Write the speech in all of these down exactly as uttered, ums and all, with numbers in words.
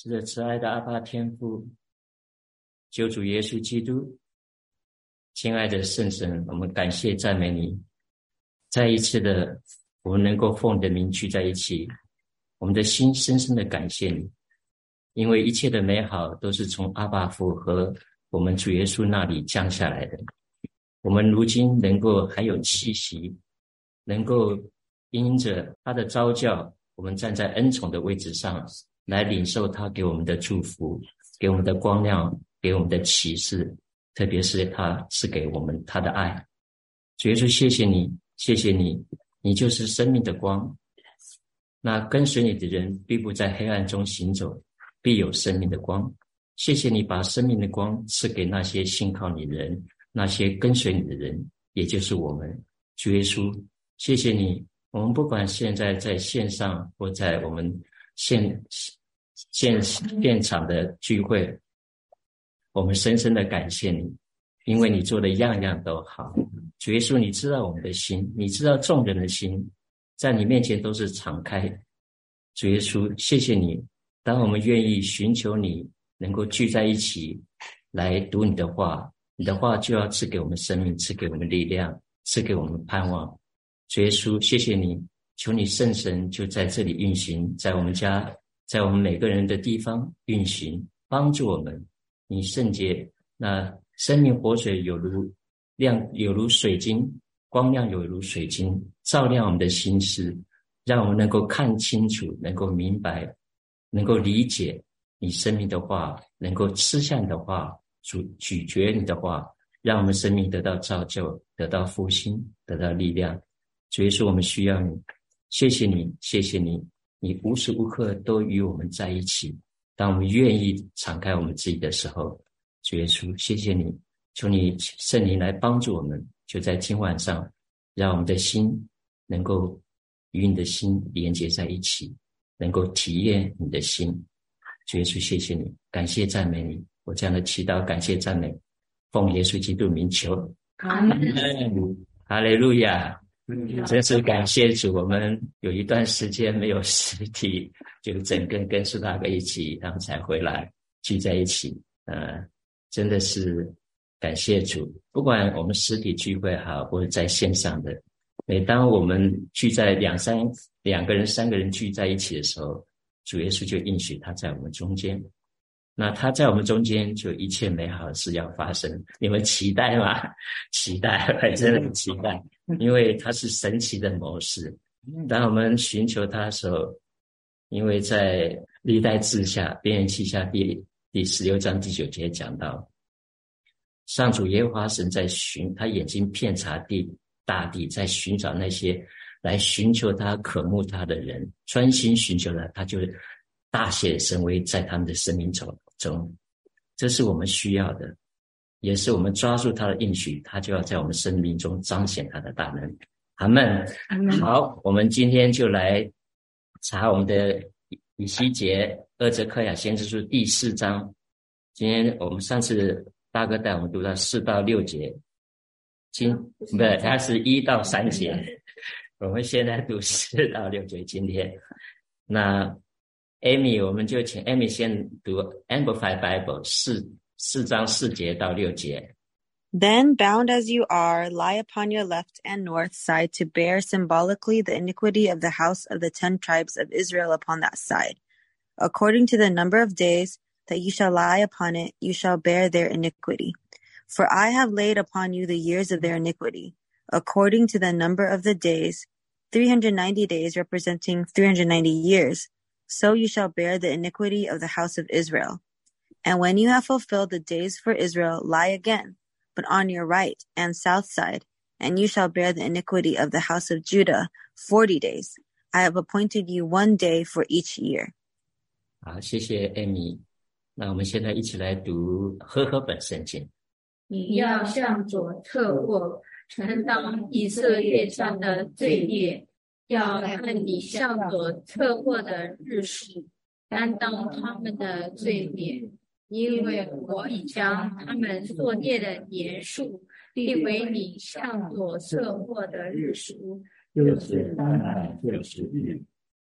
是的，慈爱的阿爸天父，救主耶稣基督，亲爱的圣神，我们感谢赞美你，再一次的我们能够奉你的名聚在一起，我们的心深深的感谢你，因为一切的美好都是从阿爸父和我们主耶稣那里降下来的。我们如今能够还有气息，能够因着他的召叫，我们站在恩宠的位置上来领受他给我们的祝福，给我们的光亮，给我们的启示，特别是他是给我们他的爱。主耶稣，谢谢你，谢谢你，你就是生命的光，那跟随你的人必不在黑暗中行走，必有生命的光。谢谢你把生命的光赐给那些信靠你的人，那些跟随你的人，也就是我们。主耶稣，谢谢你，我们不管现在在线上或在我们现现现场的聚会，我们深深的感谢你，因为你做的样样都好。主耶稣，你知道我们的心，你知道众人的心，在你面前都是敞开。主耶稣，谢谢你，当我们愿意寻求你，能够聚在一起来读你的话，你的话就要赐给我们生命，赐给我们力量，赐给我们盼望。主耶稣，谢谢你，求你圣神就在这里运行，在我们家，在我们每个人的地方运行，帮助我们。你圣洁，那生命活水有如亮，有如水晶，光亮有如水晶，照亮我们的心思，让我们能够看清楚，能够明白，能够理解你生命的话，能够吃下你的话，咀咀嚼你的话，让我们生命得到造就，得到复兴，得到力量。主耶稣，我们需要你，谢谢你，谢谢你，你无时无刻都与我们在一起。当我们愿意敞开我们自己的时候，主耶稣，谢谢你，求你圣灵来帮助我们，就在今晚上，让我们的心能够与你的心连接在一起，能够体验你的心。主耶稣，谢谢你，感谢赞美你，我这样的祈祷感谢赞美，奉耶稣基督名求， 阿们。 哈利路亚。真是感谢主，我们有一段时间没有实体，就整个跟苏大哥一起，然后才回来聚在一起。呃，真的是感谢主，不管我们实体聚会好，或者在线上的，每当我们聚在两三两个人、三个人聚在一起的时候，主耶稣就应许他在我们中间。那他在我们中间，就一切美好的事要发生。你们期待吗？期待，真的很期待，因为他是神奇的谋士。当我们寻求他的时候，因为在历代志下编人记下第第十六章第九节讲到，上主耶和华神在寻，他眼睛遍察地大地，在寻找那些来寻求他、渴慕他的人，专心寻求他，他就大显神威在他们的生命中。这是我们需要的，也是我们抓住他的应许，他就要在我们生命中彰显他的大能。阿们。好，我们今天就来查我们的以西结二则克雅先知书第四章。今天我们上次大哥带我们读到四到六节，今不是，它是一到三节，我们现在读四到六节。今天那Amy， 我们就请 Amy 先读 Amplified Bible 四四章四节到六节。 Then, bound as you are, lie upon your left and north side to bear symbolically the iniquity of the house of the ten tribes of Israel upon that side. According to the number of days that you shall lie upon it, you shall bear their iniquity. For I have laid upon you the years of their iniquity, according to the number of the days, three hundred ninety days representing three hundred ninety years.So you shall bear the iniquity of the house of Israel. And when you have fulfilled the days for Israel, lie again, but on your right and south side, and you shall bear the iniquity of the house of Judah forty days. I have appointed you one day for each year. 好，谢谢 Amy。那我们现在一起来读和合本圣经。 你要向左侧过，承当以色列上的罪孽。要按你向左侧过的日数，担当他们的罪孽，因为我已将他们作孽的年数定为你向左侧过的日数， 就是三百六十日。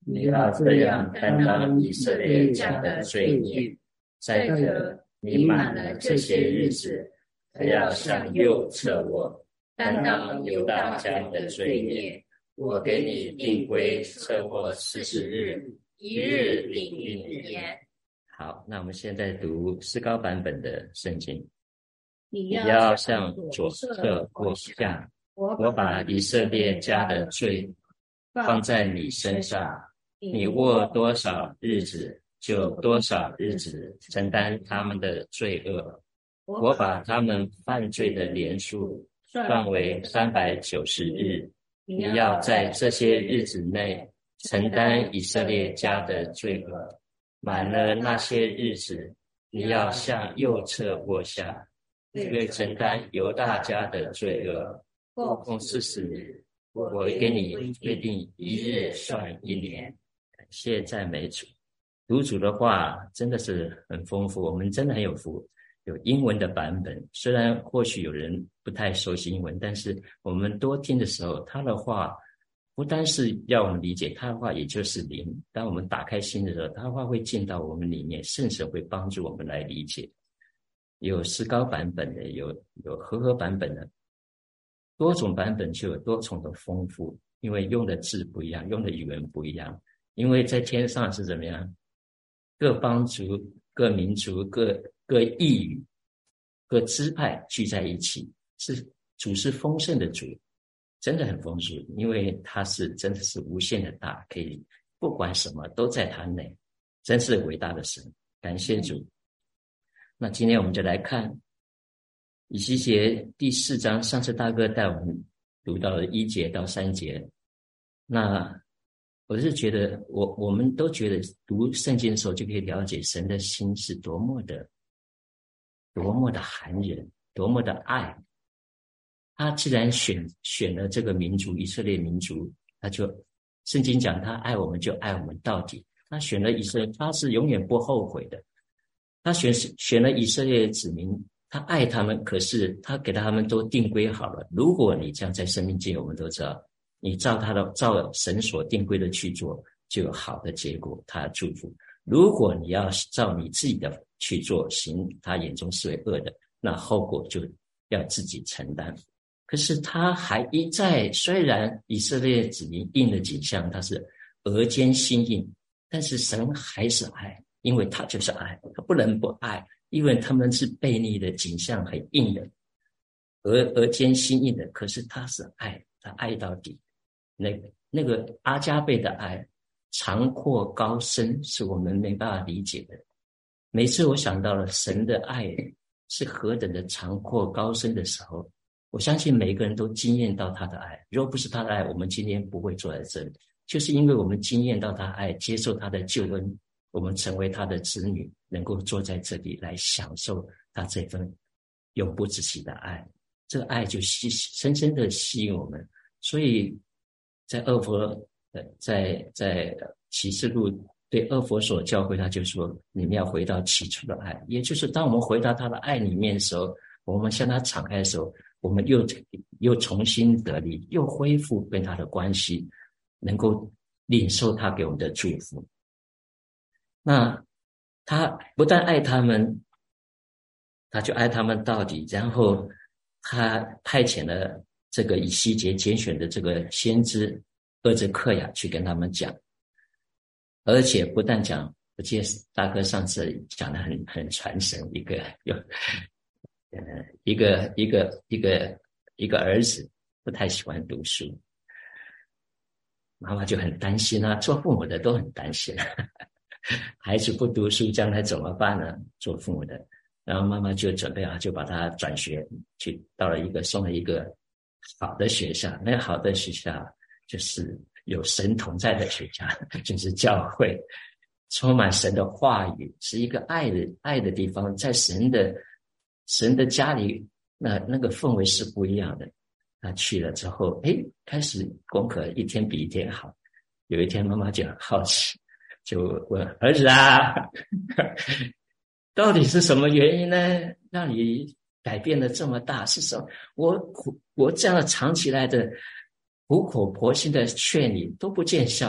你要这样担当以色列家的罪孽。再者，你满了这些日子，还要向右侧卧，担当犹大家的罪孽。我给你定规侧卧四十日，一日领一年。好，那我们现在读诗高版本的圣经。你要向左侧卧下，我把以色列家的罪放在你身上，你卧多少日子，就多少日子承担他们的罪恶。我把他们犯罪的年数算为三百九十日，你要在这些日子内承担以色列家的罪恶。满了那些日子，你要向右侧卧下，为承担犹大家的罪恶，共四十日。我给你约定一日算一年。感谢赞美主。读主的话真的是很丰富，我们真的很有福。有英文的版本，虽然或许有人不太熟悉英文，但是我们多听的时候，他的话不单是要我们理解，他的话也就是灵。当我们打开心的时候，他的话会进到我们里面，圣神会帮助我们来理解。有诗高版本的，有有和合版本的，多种版本就有多重的丰富，因为用的字不一样，用的语言不一样。因为在天上是怎么样，各邦族、各民族、各各异语、各支派聚在一起，是主是丰盛的主，真的很丰富，因为他是真的是无限的大，可以不管什么都在他内，真是伟大的神，感谢主。那今天我们就来看以西结第四章，上次大哥带我们读到了一节到三节。那我是觉得我我们都觉得读圣经的时候就可以了解神的心是多么的多么的含忍，多么的爱。他既然选选了这个民族以色列民族，他就圣经讲他爱我们就爱我们到底。他选了以色列，他是永远不后悔的。他选选了以色列的子民，他爱他们，可是他给他们都定规好了。如果你这样在生命界，我们都知道，你照他的照神所定规的去做，就有好的结果，他的祝福。如果你要照你自己的去做，行他眼中视为恶的，那后果就要自己承担。可是他还一再，虽然以色列子民印了景象，他是额间心印，但是神还是爱，因为他就是爱，他不能不爱，因为他们是悖逆的景象很硬的，额额间心印的，可是他是爱，他爱到底。那个那个阿加贝的爱，长阔高深，是我们没办法理解的。每次我想到了神的爱是何等的长阔高深的时候，我相信每一个人都经验到他的爱。如果不是他的爱，我们今天不会坐在这里，就是因为我们经验到他的爱，接受他的救恩，我们成为他的子女，能够坐在这里来享受他这份永不止息的爱。这个爱就吸深深的吸引我们。所以在俄佛在在启示录对俄佛所教会，他就说你们要回到起初的爱，也就是当我们回到他的爱里面的时候，我们向他敞开的时候，我们又又重新得力，又恢复跟他的关系，能够领受他给我们的祝福。那他不但爱他们，他就爱他们到底，然后他派遣了这个以西结拣选的这个先知厄则克雅去跟他们讲，而且不但讲，我记得大哥上次讲得很很传神，一个有呃一个一个一个一个儿子不太喜欢读书，妈妈就很担心啊，做父母的都很担心，孩子不读书将来怎么办呢？做父母的，然后妈妈就准备啊，就把他转学去到了一个送了一个好的学校，那个好的学校就是有神同在的学校，就是教会，充满神的话语，是一个爱的爱的地方。在神的神的家里，那那个氛围是不一样的。他去了之后，诶，开始功课一天比一天好。有一天妈妈就很好奇，就问儿子啊，到底是什么原因呢，让你改变了这么大？是什么？我我这样的长期来的苦口婆心的劝你都不见效，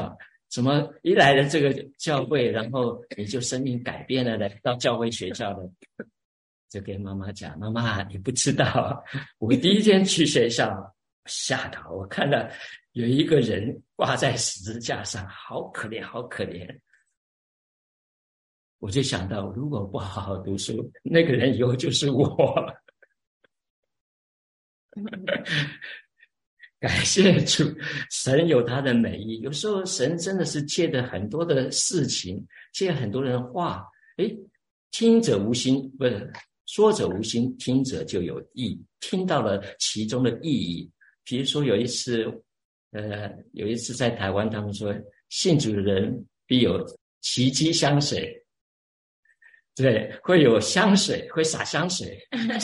怎么一来了这个教会，然后你就生命改变了，来到教会学校了？就跟妈妈讲，妈妈你不知道，我第一天去学校吓到，我看到有一个人挂在十字架上，好可怜好可怜。我就想到，如果不好好读书，那个人以后就是我。感谢主，神有他的美意。有时候神真的是借着很多的事情，借很多人话，诶，听者无心，不是说者无心，听者就有意，听到了其中的意义。比如说有一次，呃，有一次在台湾，他们说信主的人必有奇迹香水，对，会有香水，会洒香水。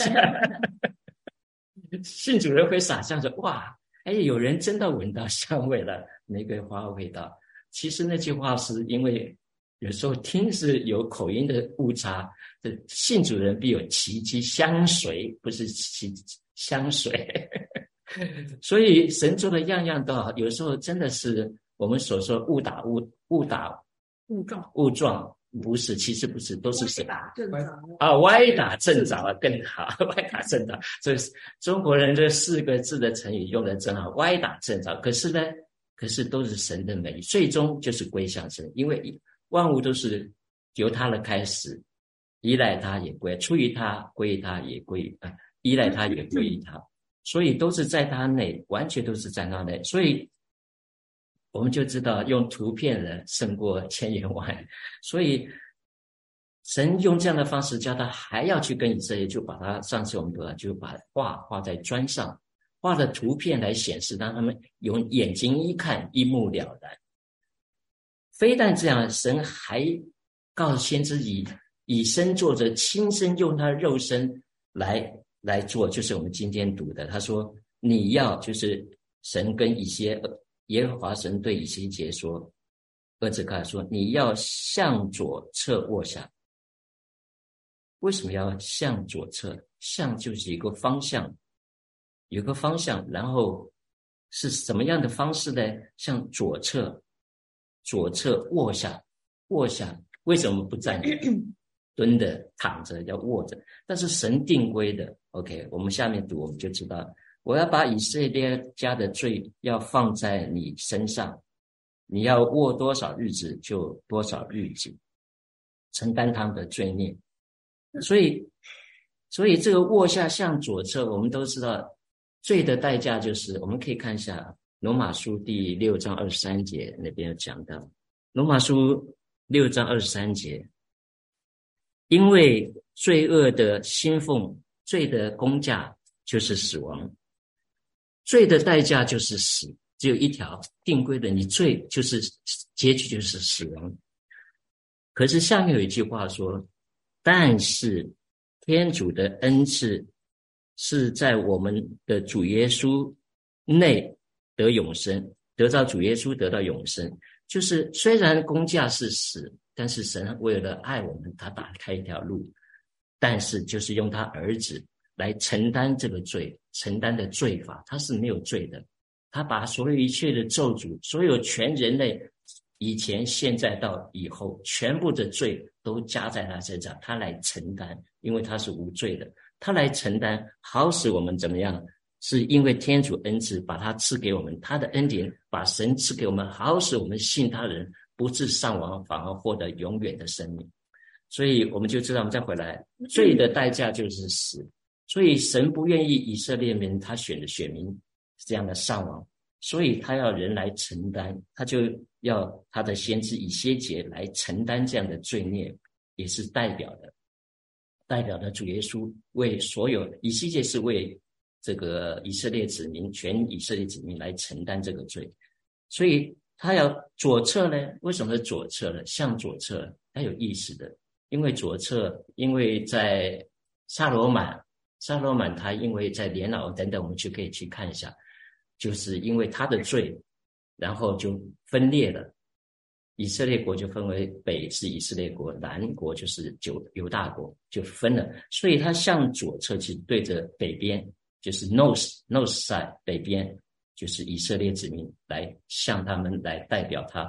信主人会洒香水，哇！哎，有人真的闻到香味了，玫瑰花味道。其实那句话是因为有时候听是有口音的误差，信主人必有奇迹香水，不是奇香水。所以神做的样样都好，有时候真的是我们所说误打误误打误撞误撞。不是，其实不是，都是神啊， 歪打正着啊，更好，歪打正着。这中国人这四个字的成语用的真好，歪打正着。可是呢，可是都是神的美，最终就是归向神，因为万物都是由他的开始，依赖他也归，出于他，归于他也归，呃，依赖他也归于他，所以都是在他内，完全都是在他内，所以。我们就知道用图片的胜过千言万语，所以神用这样的方式教他还要去跟以色列，就把他上次我们读了，就把画画在砖上，画的图片来显示，让他们用眼睛一看一目了然。非但这样，神还告诉先知以以身作则，亲身用他的肉身来来做，就是我们今天读的。他说你要就是神跟以些耶和华神对以西结说，二字开说，你要向左侧卧下。为什么要向左侧？向就是一个方向，有个方向，然后是什么样的方式呢？向左侧，左侧卧下，卧下。为什么不站着、蹲着、躺着，要卧着？但是神定规的 ，OK， 我们下面读我们就知道。我要把以色列家的罪要放在你身上，你要卧多少日子就多少日子，承担他们的罪孽。所以，所以这个卧下向左侧，我们都知道，罪的代价就是，我们可以看一下罗马书第六章二十三节那边有讲到，罗马书六章二十三节，因为罪恶的薪俸，罪的工价就是死亡。罪的代价就是死，只有一条定规的，你罪就是结局就是死亡。可是下面有一句话说，但是天主的恩赐是在我们的主耶稣内得永生，得到主耶稣得到永生。就是虽然工价是死，但是神为了爱我们，他打开一条路，但是就是用他儿子来承担这个罪，承担的罪罚，他是没有罪的。他把所有一切的咒诅，所有全人类以前现在到以后全部的罪都加在他身上，他来承担，因为他是无罪的，他来承担，好使我们怎么样，是因为天主恩赐把他赐给我们，他的恩典把神赐给我们，好使我们信他人不致丧亡，反而获得永远的生命。所以我们就知道，我们再回来，罪的代价就是死。所以神不愿意以色列民他选的选民这样的丧亡，所以他要人来承担，他就要他的先知以西结来承担这样的罪孽，也是代表的代表的主耶稣为所有，以西结是为这个以色列子民，全以色列子民来承担这个罪。所以他要左侧呢，为什么是左侧呢？向左侧，他有意思的，因为左侧，因为在撒罗满撒罗满他因为在年老等等，我们就可以去看一下，就是因为他的罪，然后就分裂了，以色列国就分为北是以色列国，南国就是犹大国，就分了。所以他向左侧去对着北边，就是 north north side 北边，就是以色列子民来向他们来代表他的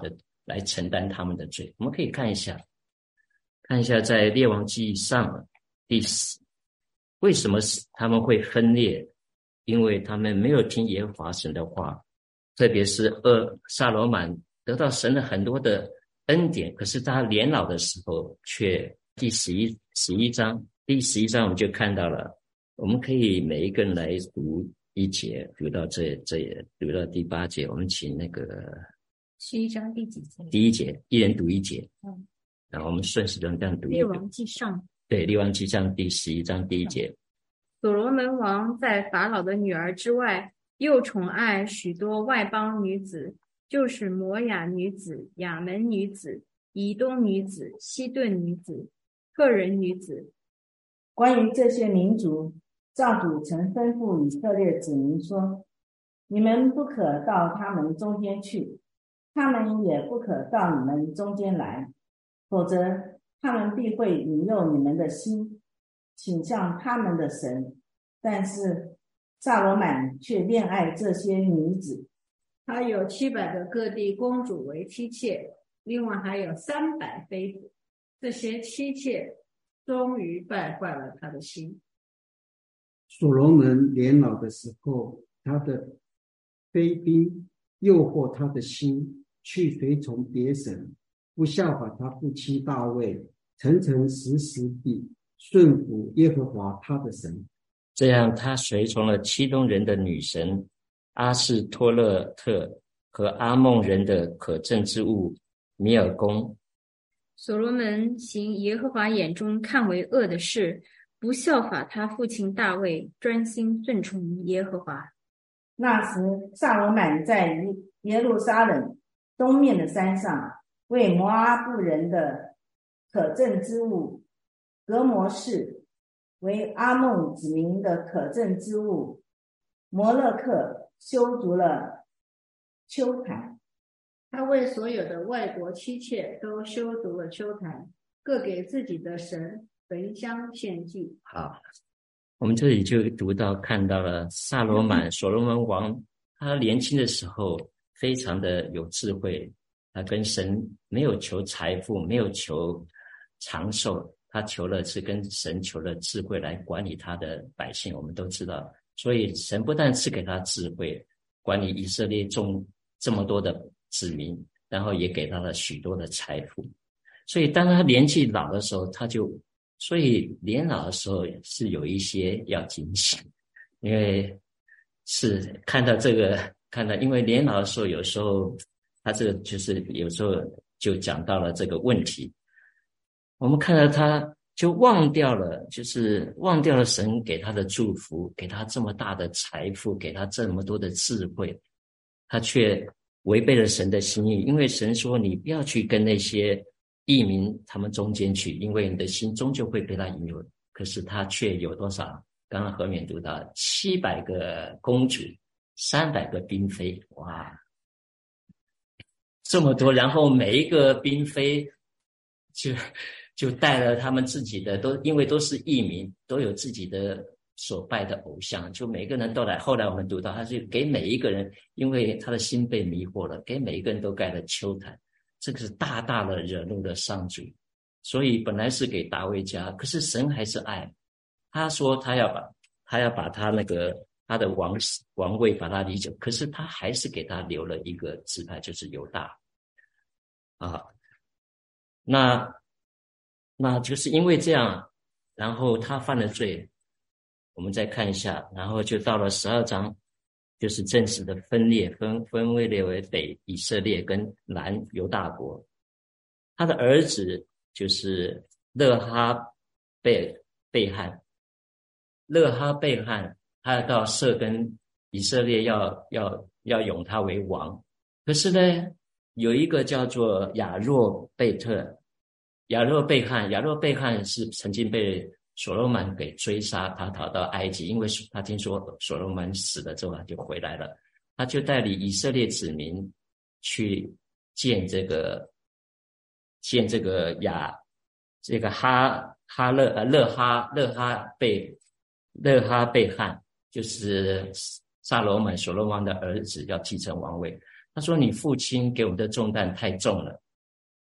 来承担他们的罪。我们可以看一下，看一下在列王记上第十，为什么他们会分裂？因为他们没有听耶和华神的话，特别是二撒罗满得到神的很多的恩典，可是他年老的时候却第十一十一章第十一章我们就看到了，我们可以每一个人来读一节，读到这这读到第八节，我们请那个十一章第几节？ 第一节，一人读一节。 嗯， 然后我们顺时针这样读。 列王记上， 对，列王记上第十一章第一节。 所罗门王在法老的女儿之外，又宠爱许多外邦女子，就是摩亚女子、亚门女子、以东女子、西顿女子、赫人女子。 关于这些民族，造主曾吩咐以色列子民说：你们不可到他们中间去，他们也不可到你们中间来，否则他们必会引诱你们的心倾向他们的神。但是撒罗满却恋爱这些女子， 他有七百个各地公主为妻妾，另外还有三百妃子。这些妻妾终于败坏了他的心。 所罗门年老的时候，他的妃嫔诱惑他的心，去随从别神，不效法他父亲大卫，诚诚实实地顺服耶和华他的神。 这样他随从了七东人的女神阿士托勒特和阿梦人的可憎之物米尔公。 所罗门行耶和华眼中看为恶的事，不效法他父亲大卫，专心顺从耶和华。 那时撒罗满在耶路撒冷东面的山上，为摩阿布人的可憎之物革摩士，为阿梦子民的可憎之物摩勒克修筑了丘坛。 他为所有的外国妻妾都修筑了丘坛，各给自己的神焚香献祭。 好，我们这里就读到看到了撒罗满所罗门王，他年轻的时候非常的有智慧，他跟神没有求财富，没有求长寿，他求了是跟神求了智慧来管理他的百姓。我们都知道，所以神不但赐给他智慧管理以色列众这么多的子民，然后也给他了许多的财富。所以当他年纪老的时候，他就所以年老的时候是有一些要警醒，因为是看到这个看到因为年老的时候有时候他这个就是有时候就讲到了这个问题，我们看到他就忘掉了就是忘掉了神给他的祝福，给他这么大的财富，给他这么多的智慧，他却违背了神的心意。因为神说你不要去跟那些异民他们中间去，因为你的心终究会被他引诱。可是他却有多少？刚刚何勉读到七百个公主，三百个嫔妃，哇，这么多！然后每一个嫔妃就就带了他们自己的，都因为都是异民，都有自己的所拜的偶像，就每个人都来。后来我们读到，他就给每一个人，因为他的心被迷惑了，给每一个人都盖了丘坛。这个是大大的惹怒了上主，所以本来是给大卫家，可是神还是爱。他说他要把他要把他那个他的王王位把他离走，可是他还是给他留了一个支派，就是犹大啊。那那就是因为这样，然后他犯了罪。我们再看一下，然后就到了十二章，就是正式的分裂，分分位列为北以色列跟南犹大国。他的儿子就是勒哈贝贝汉，勒哈贝汉他要到设跟以色列要要要拥他为王。可是呢，有一个叫做亚若贝特，亚若贝汉，亚若贝汉是曾经被所罗门给追杀，他逃到埃及，因为他听说所罗门死了之后他就回来了，他就带领以色列子民去见这个见这个亚这个哈哈勒呃勒哈勒哈贝勒哈贝汉，就是撒罗门所罗门的儿子，要继承王位。他说你父亲给我们的重担太重了，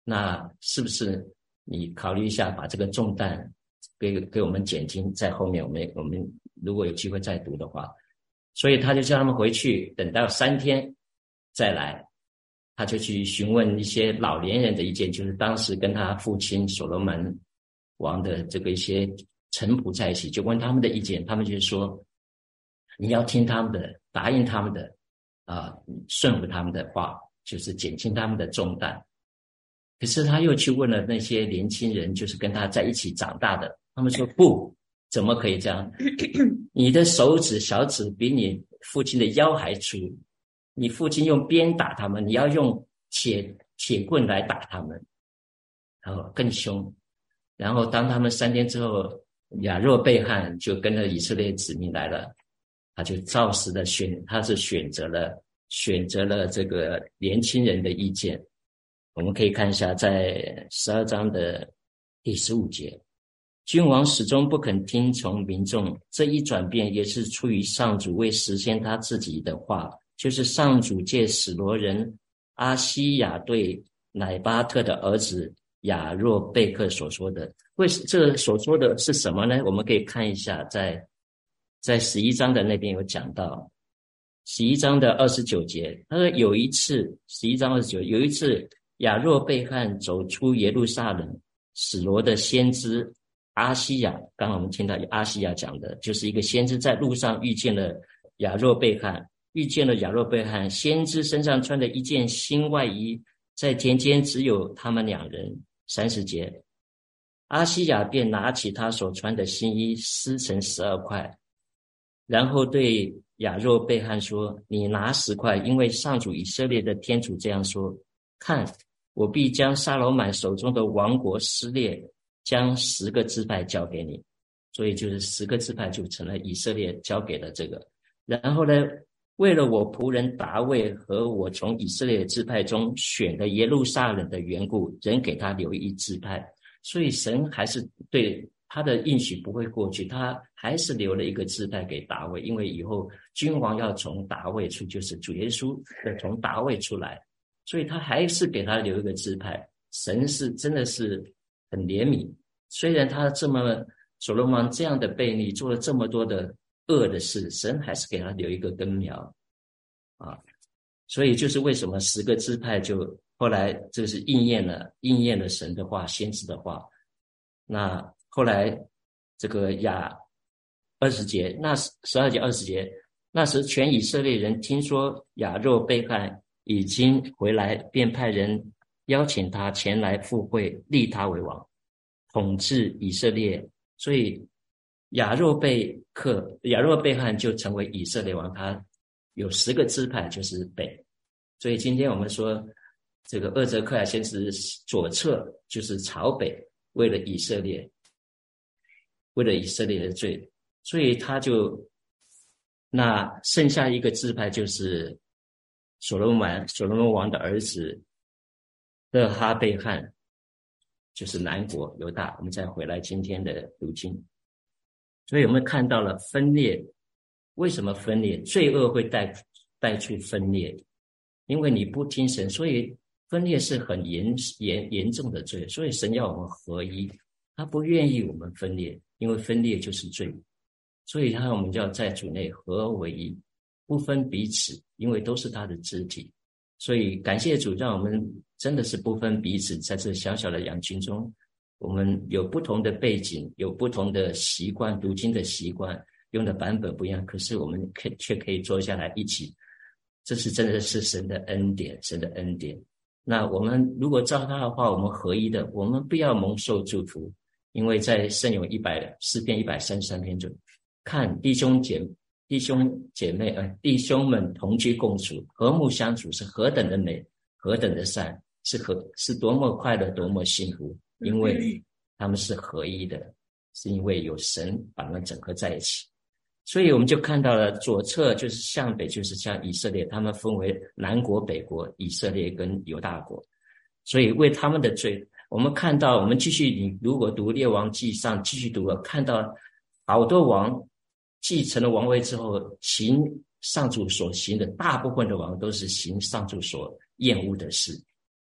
那是不是你考虑一下，把这个重担给给我们减轻，在后面我们我们如果有机会再读的话，所以他就叫他们回去，等到三天再来，他就去询问一些老年人的意见，就是当时跟他父亲所罗门王的这个一些臣仆在一起，就问他们的意见，他们就说你要听他们的，答应他们的啊、呃，顺服他们的话，就是减轻他们的重担。可是他又去问了那些年轻人，就是跟他在一起长大的，他们说不，怎么可以这样？你的手指小指比你父亲的腰还粗，你父亲用鞭打他们，你要用铁铁棍来打他们，然后更凶。然后当他们三天之后，亚若贝汉就跟着以色列子民来了，他就照实的选，他是选择了选择了这个年轻人的意见。我们可以看一下在十二章的第十五节，君王始终不肯听从民众，这一转变也是出于上主为实现他自己的话，就是上主借史罗人阿西亚对乃巴特的儿子亚若贝克所说的。为这所说的是什么呢？我们可以看一下，在在十一章的那边有讲到，十一章的二十九节，他说有一次，十一章二十九，有一次亚若贝汉走出耶路撒冷，史罗的先知阿西亚，刚刚我们听到阿西亚讲的，就是一个先知在路上遇见了亚若贝汉，遇见了亚若贝汉，先知身上穿的一件新外衣，在田间只有他们两人。三十节，阿西亚便拿起他所穿的新衣，撕成十二块，然后对亚若贝汉说：你拿十块，因为上主以色列的天主这样说，看，我必将撒罗满手中的王国撕裂，将十个支派交给你。所以就是十个支派就成了以色列交给了这个。然后呢，为了我仆人达味和我从以色列支派中选的耶路撒冷的缘故，仍给他留一支派。所以神还是对他的应许不会过去，他还是留了一个支派给达味，因为以后君王要从达味出，就是主耶稣的从达味出来，所以他还是给他留一个支派。神是真的是很怜悯，虽然他这么所罗门王这样的悖逆，做了这么多的恶的事，神还是给他留一个根苗啊。所以就是为什么十个支派就后来这是应验了应验了神的话，先知的话。那后来这个亚二十节，那十二节二十节，那时全以色列人听说亚若贝汉已经回来，便派人邀请他前来赴会，立他为王，统治以色列。所以亚若贝克亚若贝汉就成为以色列王，他有十个支派，就是北。所以今天我们说这个厄则克雅先知左侧就是朝北，为了以色列为了以色列的罪，所以他就那剩下一个支派就是所罗门所罗门王的儿子勒哈贝汉，就是南国犹大。我们再回来今天的读经，所以我们看到了分裂。为什么分裂？罪恶会带带出分裂，因为你不听神，所以分裂是很严严严重的罪。所以神要我们合一，他不愿意我们分裂，因为分裂就是罪。所以他我们就要在主内合而为一，不分彼此，因为都是他的肢体。所以感谢主，让我们真的是不分彼此，在这小小的羊群中，我们有不同的背景，有不同的习惯，读经的习惯，用的版本不一样，可是我们可却可以坐下来一起，这是真的是神的恩典，神的恩典。那我们如果照他的话，我们合一的，我们不要蒙受祝福，因为在圣咏一百诗篇一百三十三篇中，看弟兄姐弟兄姐妹呃弟兄们同居共处，和睦相处，是何等的美，何等的善，是何是多么快乐，多么幸福，因为他们是合一的，是因为有神把他们整合在一起。所以我们就看到了左侧就是向北，就是像以色列，他们分为南国北国，以色列跟犹大国。所以为他们的罪，我们看到我们继续，你如果读列王记上继续读了，看到好多王继承了王位之后，行上主所行的，大部分的王都是行上主所厌恶的事，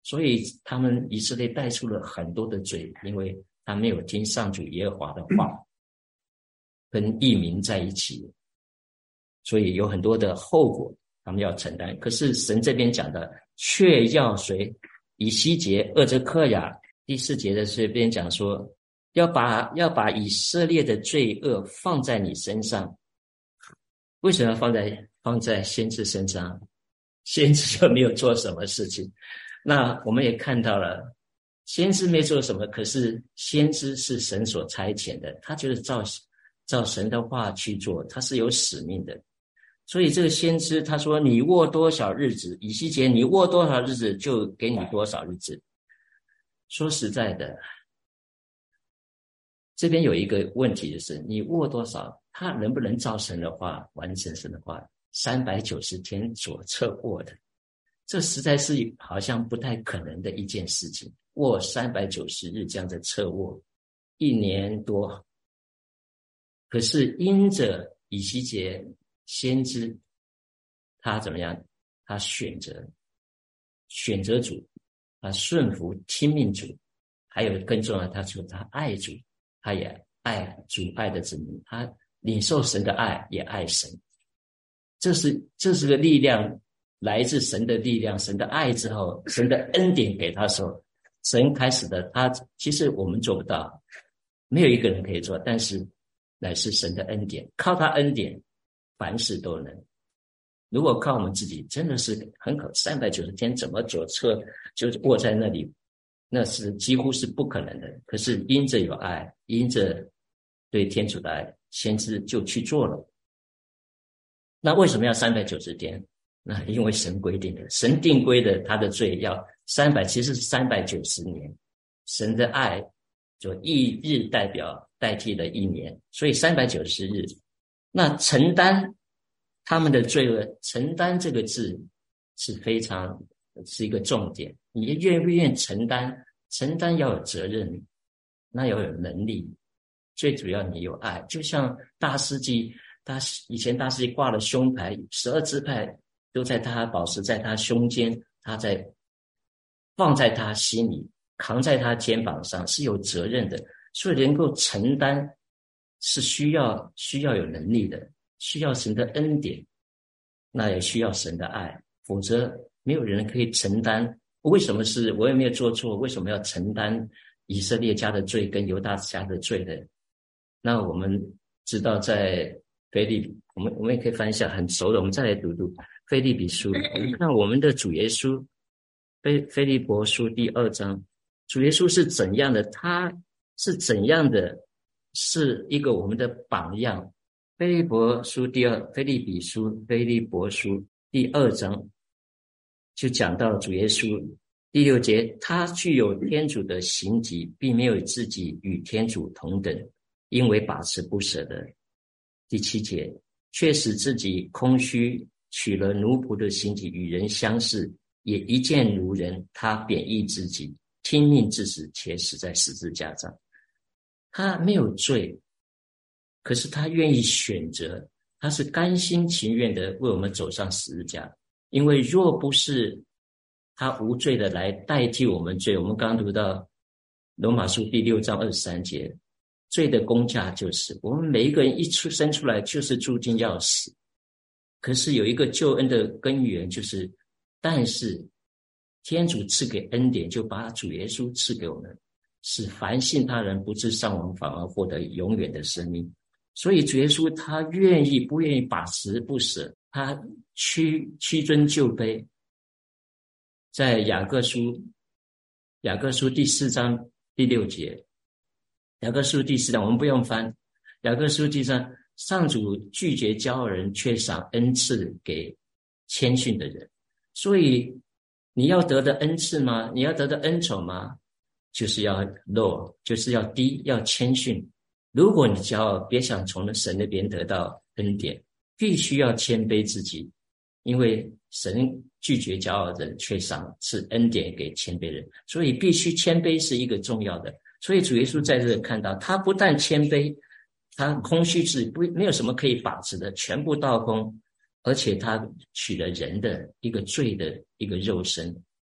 所以他们以色列带出了很多的罪，因为他没有听上主耶和华的话，跟异民在一起，所以有很多的后果他们要承担。可是神这边讲的却要谁？以西结、厄则克雅第四节的这边讲说，要把要把以色列的罪恶放在你身上。为什么要放在放在先知身上？先知就没有做什么事情。那我们也看到了，先知没做什么，可是先知是神所差遣的，他就是照照神的话去做，他是有使命的。所以这个先知他说，你握多少日子，以西结你握多少日子就给你多少日子。说实在的，这边有一个问题，就是你握多少，他能不能照神的话完成神的话？三百九十天左侧握的，这实在是好像不太可能的一件事情。握三百九十日这样的侧握，一年多。可是因着以西结先知，他怎么样？他选择选择主，他顺服听命主，还有更重要，他说他爱主，他也爱主爱的子民，他领受神的爱，也爱神。这是这是个力量，来自神的力量，神的爱之后，神的恩典给他的时候，神开始的他其实我们做不到，没有一个人可以做，但是乃是神的恩典，靠他恩典凡事都能。如果靠我们自己，真的是很可三百九十天怎么左侧就握在那里，那是几乎是不可能的。可是因着有爱，因着对天主的爱，先知就去做了。那为什么要三百九十天？那因为神规定的，神定规的，他的罪要三百，其实是三百九十年。神的爱就一日代表代替了一年，所以三百九十日。那承担他们的罪恶，承担这个字是非常是一个重点。你愿不愿意承担？承担要有责任，那要有能力，最主要你有爱。就像大司祭，他以前大司祭挂了胸牌，十二支派都在他宝石在他胸间，他在放在他心里，扛在他肩膀上，是有责任的。所以能够承担是需要需要有能力的，需要神的恩典，那也需要神的爱，否则没有人可以承担。为什么是我也没有做错，为什么要承担以色列家的罪跟犹大家的罪呢？那我们知道在腓立比，我们我们也可以翻一下很熟的，我们再来读读腓立比书。那我们的主耶稣，腓腓立伯书第二章，主耶稣是怎样的？他是怎样的？是一个我们的榜样。腓立伯书第二，腓立比书，腓立伯书第二章就讲到主耶稣第六节，他具有天主的形体，并没有自己与天主同等，因为把持不舍的。第七节，却使自己空虚，取了奴仆的形体，与人相似，也一见如人，他贬义自己，听命至死，且死在十字架上。他没有罪，可是他愿意选择，他是甘心情愿的为我们走上十字架。因为若不是他无罪的来代替我们罪，我们刚刚读到罗马书第六章二十三节，罪的工价就是我们每一个人一出生出来就是注定要死。可是有一个救恩的根源，就是但是天主赐给恩典，就把主耶稣赐给我们，使凡信他人不致丧亡，反而获得永远的生命。所以主耶稣他愿意不愿意把持不舍，他屈屈尊就卑。在雅各书雅各书第四章第六节，雅各书第四章我们不用翻，雅各书第三，上主拒绝骄傲人，却赏恩赐给谦逊的人。所以你要得的恩赐吗？你要得的恩宠吗？就是要 low， 就是要低，要谦逊。如果你骄傲，别想从神那边得到恩典，必须要谦卑自己，因为神拒绝骄傲的人，却赏赐恩典给谦卑人，所以必须谦卑是一个重要的。所以主耶稣在这里看到，他不但谦卑，他空虚自己，不没有什么可以把持的，全部倒空，而且他取了人的一个罪的一个肉身，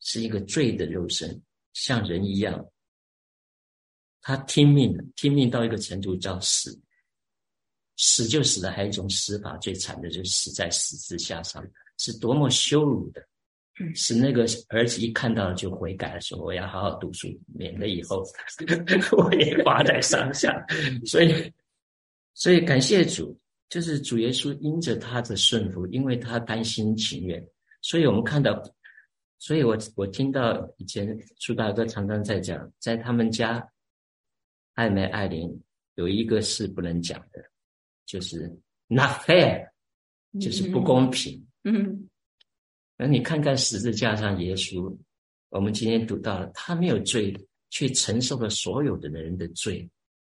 是一个罪的肉身，像人一样，他听命了，听命到一个程度叫死，死就死了，还有一种死法最惨的就是死在十字架上，是多么羞辱的，使那个儿子一看到了就悔改的时候，我要好好读书，免得以后我也挂在上下。所以所以感谢主，就是主耶稣因着他的顺服，因为他甘心情愿，所以我们看到，所以我我听到以前苏大哥常常在讲，在他们家艾美艾琳有一个是不能讲的，就是 not fair， 就是不公平。 嗯， 而你看看十字架上耶稣，我们今天读到了，他没有罪，却承受了所有的人的罪，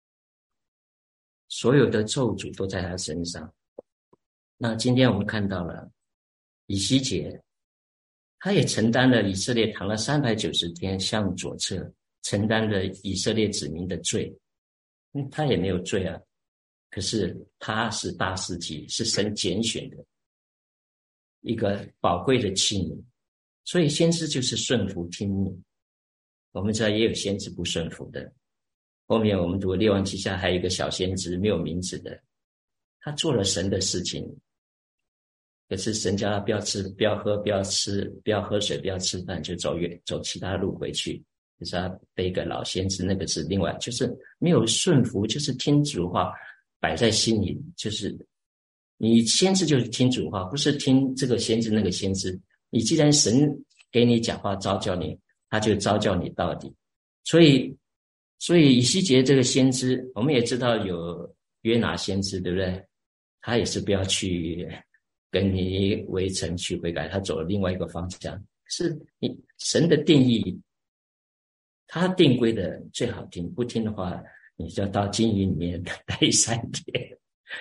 所有的咒诅都在他身上。那今天我们看到了以西结，他也承担了以色列躺了三百九十天向左侧，承担了以色列子民的罪。嗯，他也没有罪啊，可是他是大司祭，是神拣选的一个宝贵的器皿，所以先知就是顺服听命。我们知道也有先知不顺服的，后面我们读列王记下还有一个小先知没有名字的，他做了神的事情，可是神叫他不要吃不要喝不要吃不要喝水不要吃饭，就走远走其他路回去，就是他背个老先知，那个是另外，就是没有顺服，就是听主话摆在心里，就是你先知就是听主话，不是听这个先知那个先知。你既然神给你讲话召叫你，他就召叫你到底。所以所以以西结这个先知，我们也知道有约拿先知，对不对？他也是不要去跟你围城去悔改，他走了另外一个方向。是你神的定义，他定规的最好听，不听的话你就到金鱼里面待三天。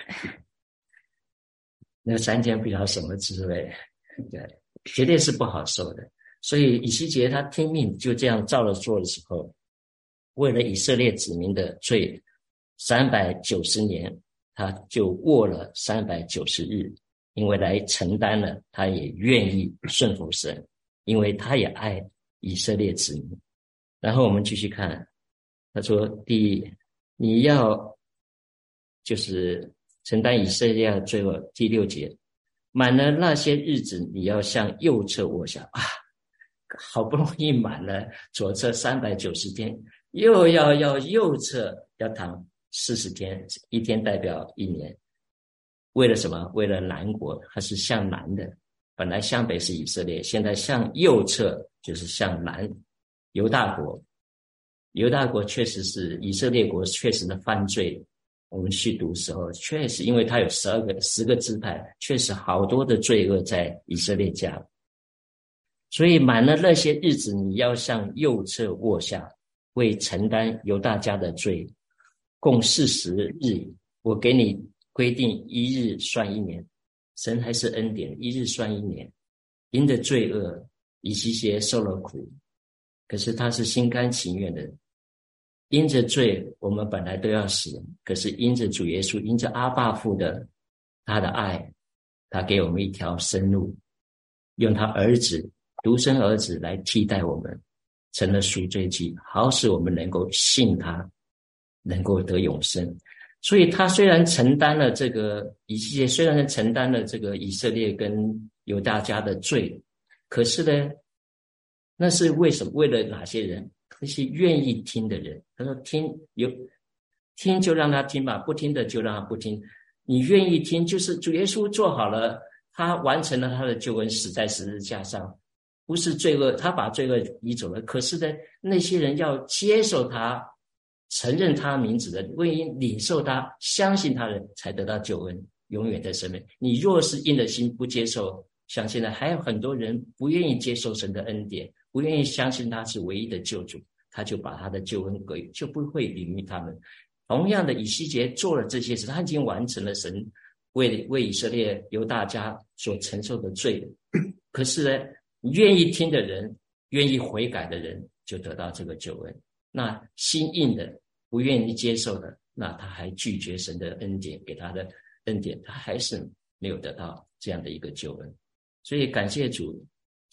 那三天不知道什么滋味，对，绝对是不好受的。所以以西结他听命就这样照了做的时候，为了以色列子民的罪三百九十年，他就握了三百九十日，因为来承担了，他也愿意顺服神，因为他也爱以色列子民。然后我们继续看，他说第你要就是承担以色列的罪恶，第六节，满了那些日子，你要向右侧卧下啊，好不容易满了左侧三百九十天，又要要右侧要躺四十天，一天代表一年。为了什么？为了南国，它是向南的，本来向北是以色列，现在向右侧就是向南，犹大国。犹大国确实是以色列国确实的犯罪，我们去读的时候确实，因为它有十二个十个支派，确实好多的罪恶在以色列家。所以满了那些日子，你要向右侧卧下，为承担犹大家的罪，共四十日。我给你规定一日算一年，神还是恩典，一日算一年。因着罪恶，以西结受了苦，可是他是心甘情愿的。因着罪，我们本来都要死，可是因着主耶稣，因着阿爸父的他的爱，他给我们一条生路，用他儿子独生儿子来替代我们，成了赎罪祭，好使我们能够信他，能够得永生。所以他虽然承担了这个以西结虽然承担了这个以色列跟犹大家的罪，可是呢，那是为什么？为了哪些人？那些愿意听的人。他说听有听就让他听吧，不听的就让他不听。你愿意听，就是主耶稣做好了，他完成了他的救恩，死在十字架上，不是罪恶，他把罪恶移走了。可是呢，那些人要接受他，承认他名字的，愿意领受他，相信他的，才得到救恩，永远的生命。你若是硬着心不接受，像现在还有很多人不愿意接受神的恩典，不愿意相信他是唯一的救主，他就把他的救恩给就不会领于他们。同样的，以西结做了这些事，他已经完成了神为为以色列犹大家所承受的罪。可是呢，愿意听的人，愿意悔改的人，就得到这个救恩。那心硬的，不愿意接受的，那他还拒绝神的恩典，给他的恩典，他还是没有得到这样的一个救恩。所以感谢主，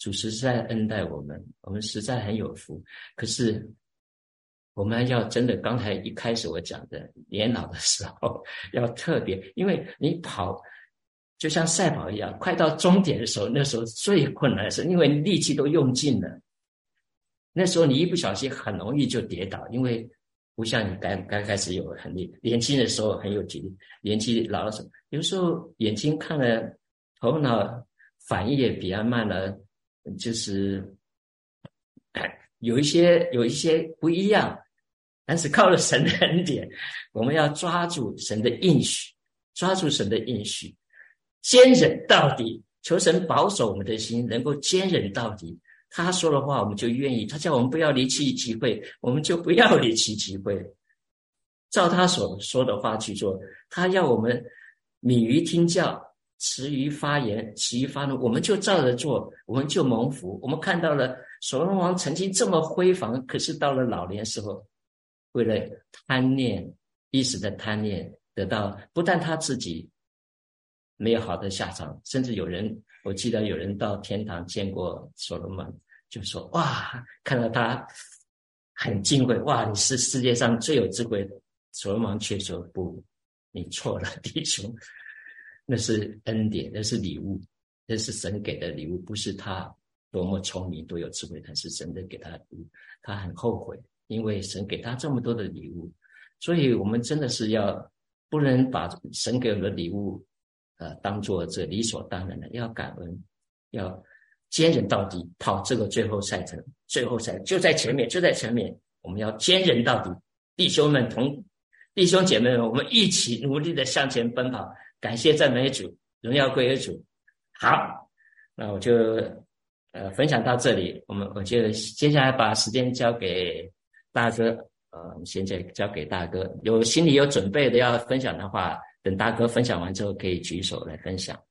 主实在恩待我们，我们实在很有福。可是我们要真的，刚才一开始我讲的，年老的时候要特别，因为你跑就像赛跑一样，快到终点的时候，那时候最困难的是，因为力气都用尽了，那时候你一不小心很容易就跌倒，因为不像你刚刚开始有很力，年轻的时候很有体力，年纪老的时候，有时候眼睛看了，头脑反应也比较慢了，就是有一些有一些不一样。但是靠了神的恩典，我们要抓住神的应许，抓住神的应许，坚忍到底，求神保守我们的心能够坚忍到底。他说的话我们就愿意，他叫我们不要离弃机会，我们就不要离弃机会，照他所说的话去做。他要我们敏于听教，迟于发言，迟于发怒，我们就照着做，我们就蒙福。我们看到了所罗门王曾经这么辉煌，可是到了老年时候，为了贪念，一时的贪念，得到不但他自己没有好的下场，甚至有人，我记得有人到天堂见过所罗门，就说哇，看到他很敬畏，哇，你是世界上最有智慧的。所罗门却说不，你错了，弟兄，那是恩典，那是礼物，那是神给的礼物，不是他多么聪明多有智慧，但是神的给他的礼物。他很后悔，因为神给他这么多的礼物，所以我们真的是要不能把神给我们的礼物呃当作这理所当然的，要感恩，要坚忍到底，跑这个最后赛程，最后赛就在前面，就在前面，我们要坚忍到底。弟兄们同弟兄姐妹们，我们一起努力的向前奔跑，感谢赞美主，荣耀归于主。好，那我就呃分享到这里，我们我就接下来把时间交给大哥，呃，现在交给大哥，有心里有准备的要分享的话，等大哥分享完之后可以举手来分享。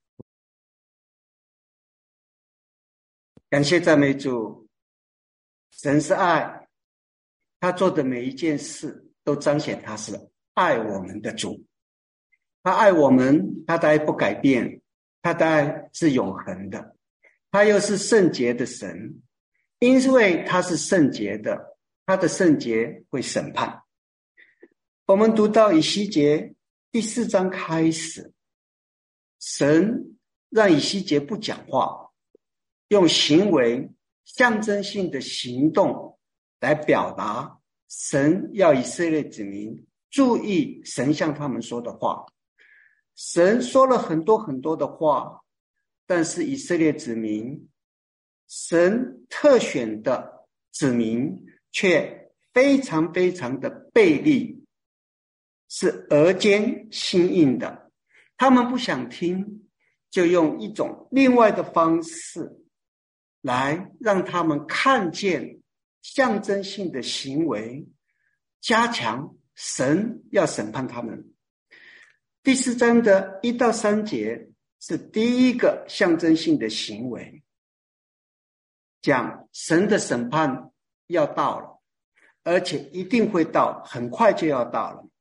感谢赞美主，神是爱，他做的每一件事都彰显他是爱我们的主。他爱我们，他的爱不改变，他的爱是永恒的，他又是圣洁的神，因为他是圣洁的，他的圣洁会审判。我们读到以西结第四章开始，神让以西结不讲话，用行为象征性的行动来表达神要以色列子民注意神向他们说的话。神说了很多很多的话，但是以色列子民，神特选的子民却非常非常的背逆，是耳尖心硬的。他们不想听，就用一种另外的方式来让他们看见象征性的行为，加强神要审判他们。第四章的一到三节是第一个象征性的行为，讲神的审判要到了，而且一定会到，很快就要到了。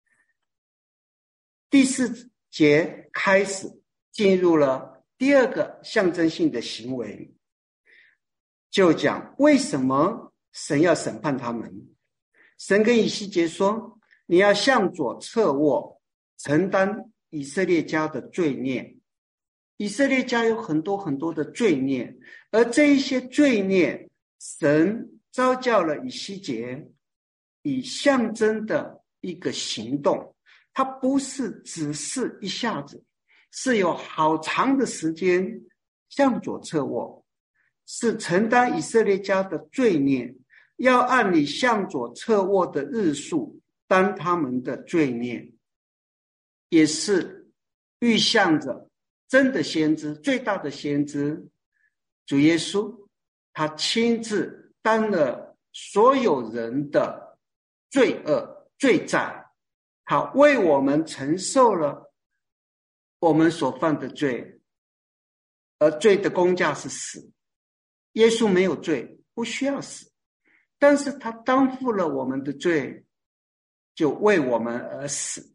第四节开始进入了第二个象征性的行为，就讲为什么神要审判他们。神跟以西结说，你要向左侧卧，承担以色列家的罪孽。以色列家有很多很多的罪孽，而这一些罪孽，神召叫了以西结，以象征的一个行动，它不是只是一下子，是有好长的时间向左侧卧，是承担以色列家的罪孽，要按你向左侧卧的日数担他们的罪孽，也是预象着真的先知，最大的先知主耶稣，他亲自担了所有人的罪恶罪债，他为我们承受了我们所犯的罪，而罪的工价是死。耶稣没有罪，不需要死，但是他担负了我们的罪，就为我们而死，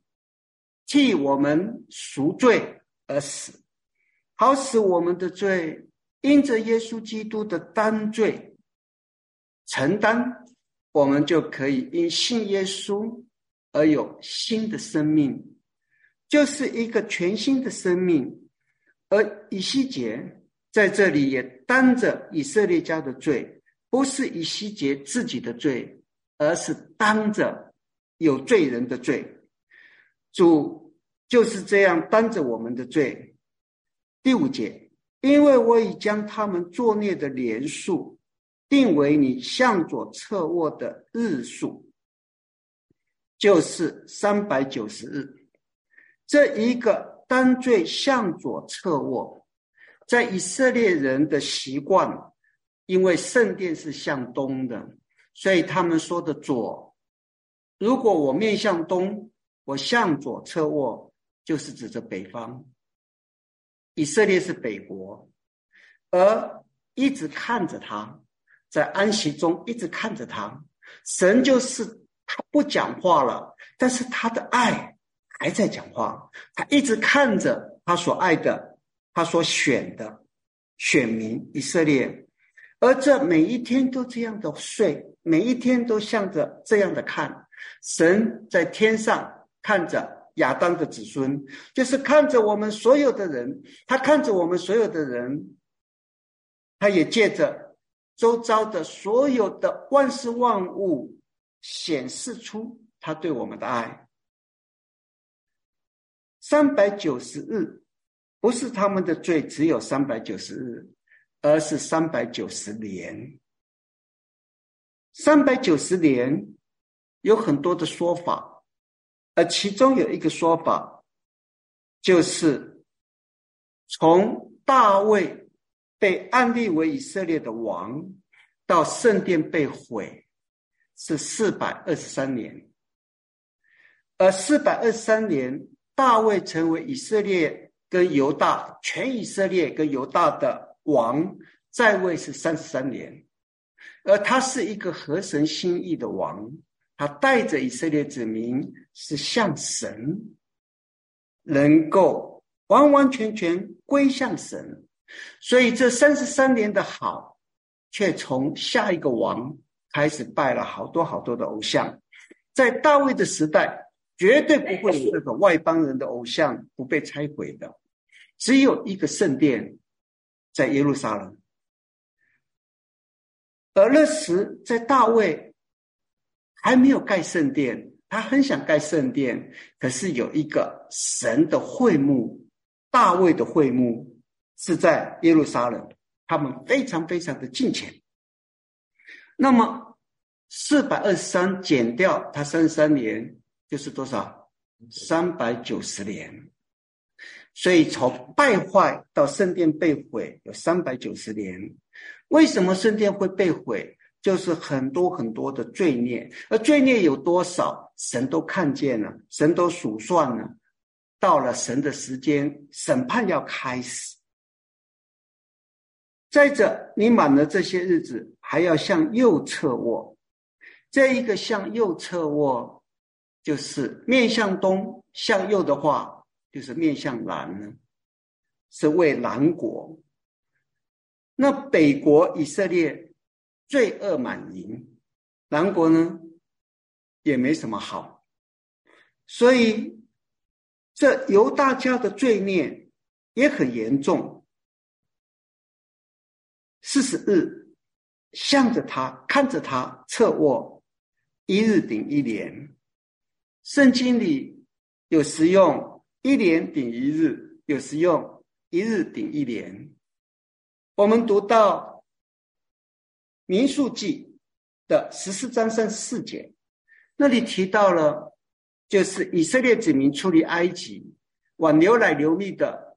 替我们赎罪而死，好使我们的罪因着耶稣基督的担罪承担，我们就可以因信耶稣而有新的生命，就是一个全新的生命。而以西结在这里也担着以色列家的罪，不是以西结自己的罪，而是担着有罪人的罪。主就是这样担着我们的罪。第五节，因为我已将他们作孽的年数定为你向左侧卧的日数，就是三百九十日。这一个担罪向左侧卧，在以色列人的习惯，因为圣殿是向东的，所以他们说的左，如果我面向东，我向左侧卧，就是指着北方。以色列是北国，而一直看着他，在安息中一直看着他。神就是他不讲话了，但是他的爱还在讲话，他一直看着他所爱的，他所选的选民以色列。而这每一天都这样的睡，每一天都向着这样的看。神在天上看着亚当的子孙，就是看着我们所有的人，他看着我们所有的人，他也借着周遭的所有的万事万物显示出他对我们的爱。三百九十日不是他们的罪只有三百九十日，而是三百九十年。三百九十年有很多的说法，而其中有一个说法，就是从大卫被按立为以色列的王到圣殿被毁是四百二十三年，而四百二十三年大卫成为以色列跟犹大全以色列跟犹大的王，在位是三十三年，而他是一个合神心意的王，他带着以色列子民是向神，能够完完全全归向神。所以这三十三年的好，却从下一个王开始拜了好多好多的偶像。在大卫的时代绝对不会有这种外邦人的偶像不被拆毁的，只有一个圣殿在耶路撒冷。而那时在大卫还没有盖圣殿，他很想盖圣殿，可是有一个神的会幕，大卫的会幕是在耶路撒冷，他们非常非常的敬虔。那么四百二十三减掉他三十三年，就是多少？三百九十年。所以从败坏到圣殿被毁有三百九十年。为什么圣殿会被毁？就是很多很多的罪孽，而罪孽有多少，神都看见了，神都数算了。到了神的时间，审判要开始。再者，你满了这些日子，还要向右侧卧。这一个向右侧卧，就是面向东，向右的话就是面向南呢，是为南国。那北国以色列罪恶满盈，南国呢也没什么好，所以这犹大家的罪孽也很严重。四十日向着他，看着他侧卧，一日顶一年。圣经里有时用一年顶一日，有时用一日顶一年。我们读到民数记的十四章三十四节，那里提到了就是以色列子民出离埃及往流奶流蜜的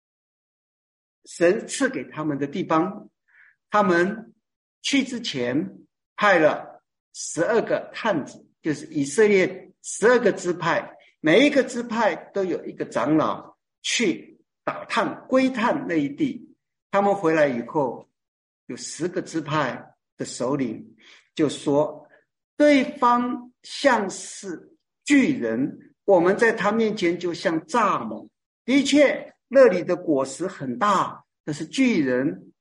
神赐给他们的地方，他们去之前派了十二个探子，就是以色列十二个支派，每一个支派都有一个长老去打探窥探那一地。他们回来以后，有十个支派的首领就说，对方像是巨人，我们在他面前就像蚱蜢。的确那里的果实很大，可是巨人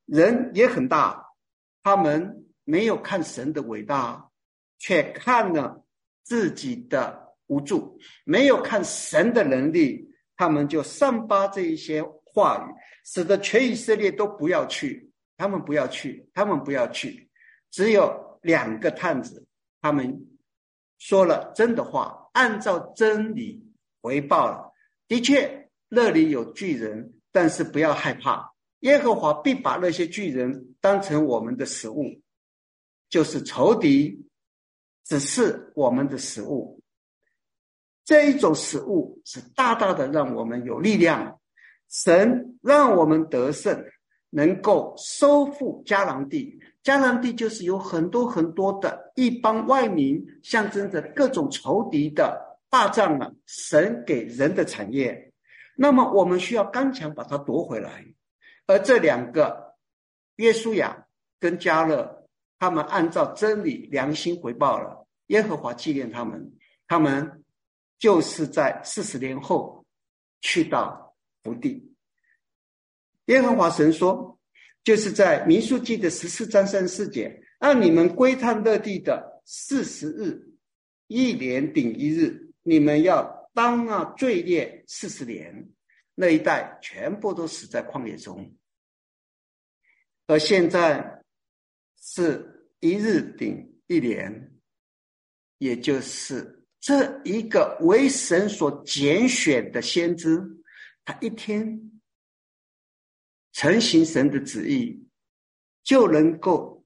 人也很大，他们没有看神的伟大，却看了自己的无助，没有看神的能力，他们就散发这一些话语，使得全以色列都不要去，他们不要去，他们不要去。只有两个探子，他们说了真的话，按照真理回报了。的确，那里有巨人，但是不要害怕，耶和华必把那些巨人当成我们的食物，就是仇敌只是我们的食物。这一种食物是大大的让我们有力量，神让我们得胜，能够收复迦南地。迦南地就是有很多很多的一帮外民，象征着各种仇敌的霸占了神给人的产业。那么我们需要刚强把它夺回来。而这两个约书亚跟迦勒，他们按照真理良心回报了，耶和华纪念他们，他们就是在四十年后去到福地。耶和华神说，就是在民数记的十四章三十四节，按你们归探勒地的四十日，一年顶一日，你们要当那罪孽四十年。那一代全部都死在旷野中，而现在是一日顶一年，也就是这一个为神所拣选的先知，他一天承行神的旨意，就能够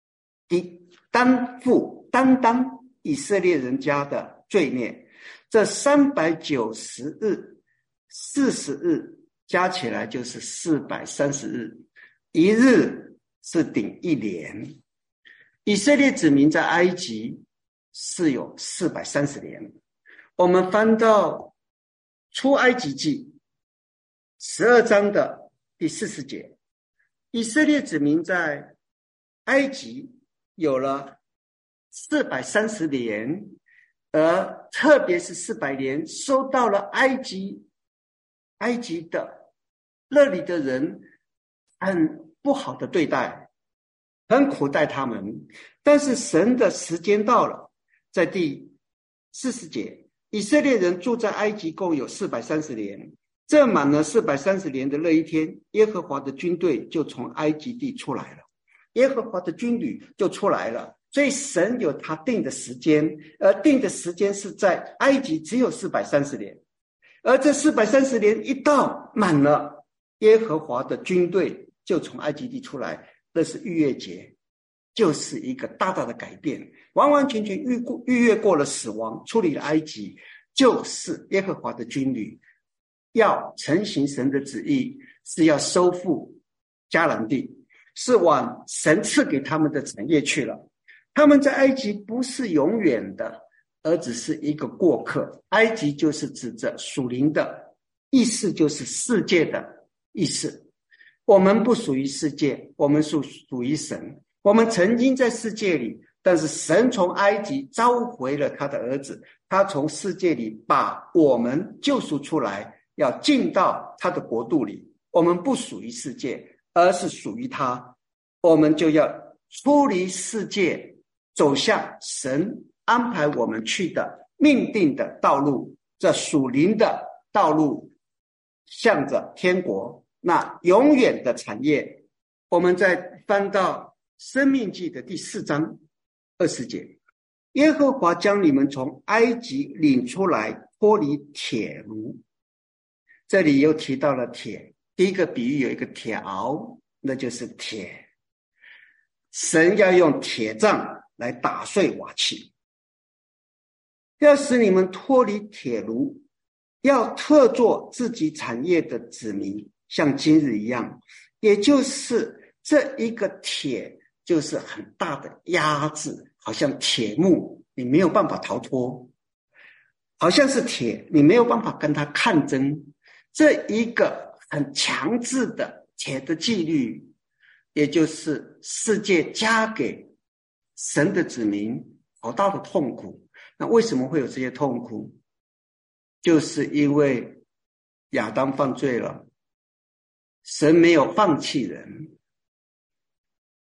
担负担当以色列人家的罪孽。这三百九十日四十日加起来就是四百三十日，一日是顶一年。以色列子民在埃及是有四百三十年。我们翻到出埃及记十二章的第四十节，以色列子民在埃及有了四百三十年，而特别是四百年受到了埃及埃及的那里的人很不好的对待，很苦待他们。但是神的时间到了，在第四十节，以色列人住在埃及共有四百三十年。这满了四百三十年的那一天，耶和华的军队就从埃及地出来了，耶和华的军旅就出来了。所以神有他定的时间，而定的时间是在埃及只有四百三十年。而这四百三十年一到满了，耶和华的军队就从埃及地出来，那是逾越节，就是一个大大的改变，完完全全逾过逾越过了死亡，出离了埃及，就是耶和华的军旅要承行神的旨意，是要收复迦南地，是往神赐给他们的产业去了。他们在埃及不是永远的，而只是一个过客。埃及就是指着属灵的意思，就是世界的意思。我们不属于世界，我们是属于神。我们曾经在世界里，但是神从埃及召回了他的儿子，他从世界里把我们救赎出来，要进到他的国度里。我们不属于世界，而是属于他。我们就要出离世界，走向神安排我们去的命定的道路，这属灵的道路，向着天国那永远的产业。我们再翻到申命记的第四章二十节，耶和华将你们从埃及领出来，脱离铁炉。这里又提到了铁，第一个比喻有一个铁熬，那就是铁。神要用铁杖来打碎瓦器，要使你们脱离铁炉，要特作自己产业的子民，像今日一样。也就是这一个铁就是很大的压制，好像铁幕你没有办法逃脱，好像是铁你没有办法跟它抗争。这一个很强制的铁的纪律，也就是世界加给神的子民好大的痛苦。那为什么会有这些痛苦？就是因为亚当犯罪了，神没有放弃人，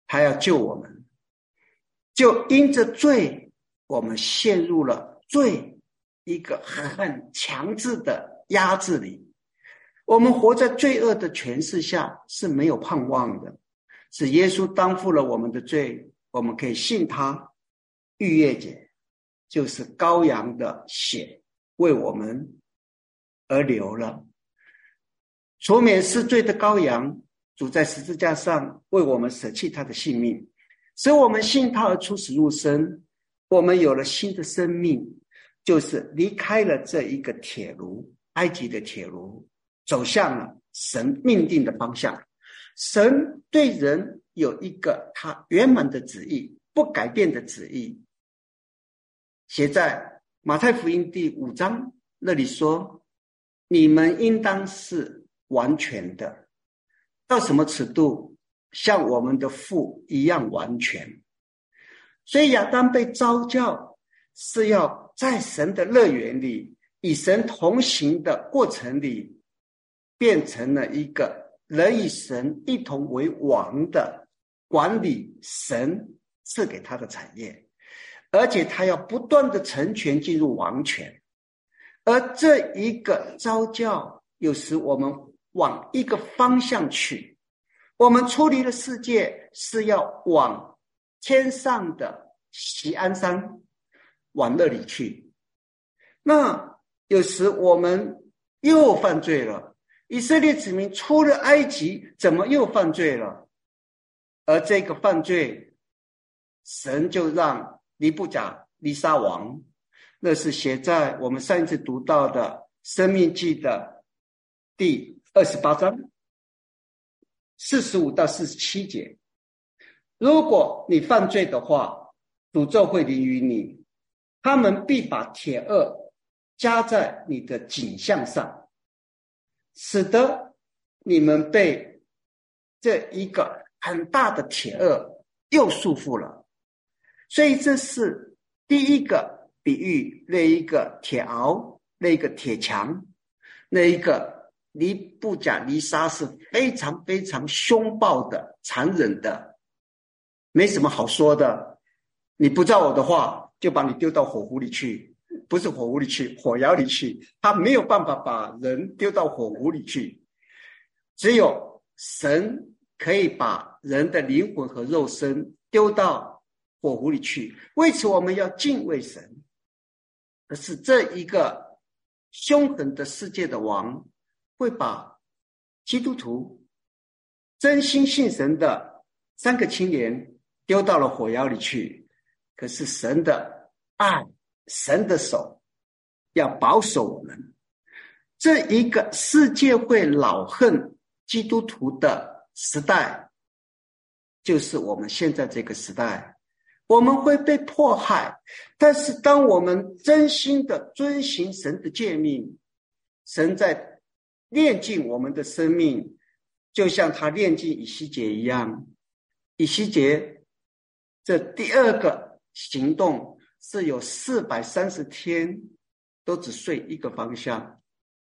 他要救我们，就因着罪，我们陷入了罪一个很强制的压制里。我们活在罪恶的权势下是没有盼望的，是耶稣担负了我们的罪，我们可以信他，逾越节就是羔羊的血为我们而流了，除免世罪的羔羊，主在十字架上为我们舍弃他的性命，使我们信他而出死入生，我们有了新的生命，就是离开了这一个铁炉，埃及的铁炉，走向了神命定的方向。神对人有一个他圆满的旨意，不改变的旨意，写在马太福音第五章那里说，你们应当是完全的，到什么尺度？像我们的父一样完全。所以亚当被召叫是要在神的乐园里，与神同行的过程里，变成了一个人与神一同为王的，管理神赐给他的产业，而且他要不断的成全进入王权。而这一个召叫有时我们往一个方向去，我们出离了世界，是要往天上的锡安山，往那里去。那有时我们又犯罪了，以色列子民出了埃及，怎么又犯罪了？而这个犯罪，神就让尼布甲尼撒王，那是写在我们上一次读到的申命记的第二十八章四十五到四十七节，如果你犯罪的话，诅咒会临于你，他们必把铁轭加在你的颈项上，使得你们被这一个很大的铁轭又束缚了。所以这是第一个比喻，那一个铁鳌，那一个铁墙，那一个尼布甲尼撒是非常非常凶暴的，残忍的，没什么好说的。你不照我的话，就把你丢到火湖里去，不是火湖里去，火窑里去。他没有办法把人丢到火湖里去，只有神可以把人的灵魂和肉身丢到火湖里去。为此我们要敬畏神。可是这一个凶狠的世界的王会把基督徒真心信神的三个青年丢到了火窑里去。可是神的爱，神的手要保守我们。这一个世界会恼恨基督徒的时代，就是我们现在这个时代。我们会被迫害，但是当我们真心的遵行神的诫命，神在炼净我们的生命，就像他炼净以西结一样。以西结这第二个行动是有四百三十天都只睡一个方向。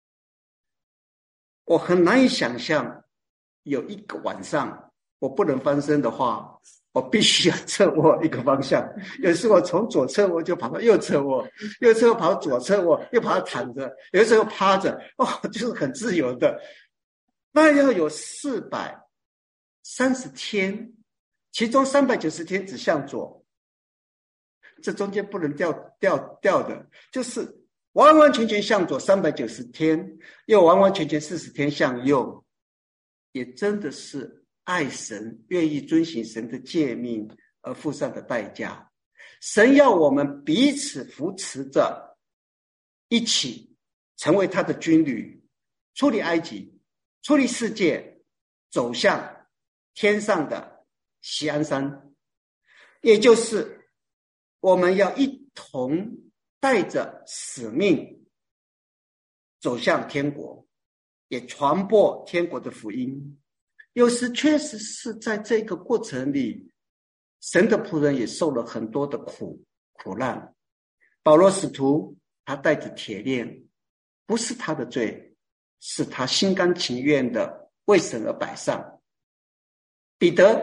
我很难以想象有一个晚上我不能翻身的话，我必须要侧卧一个方向。有时候我从左侧卧就跑到右侧卧，右侧卧跑到左侧卧，又跑到躺着，有时候趴着，哦，就是很自由的。那要有四百三十天，其中三百九十天只向左，这中间不能掉掉掉的，就是完完全全向左三百九十天，又完完全全四十天向右，也真的是爱神，愿意遵行神的诫命而付上的代价。神要我们彼此扶持着，一起成为他的军旅，出离埃及，出离世界，走向天上的锡安山。也就是我们要一同带着使命走向天国，也传播天国的福音。有时确实是在这个过程里，神的仆人也受了很多的苦苦难。保罗使徒他带着铁链，不是他的罪，是他心甘情愿的为神而摆上。彼得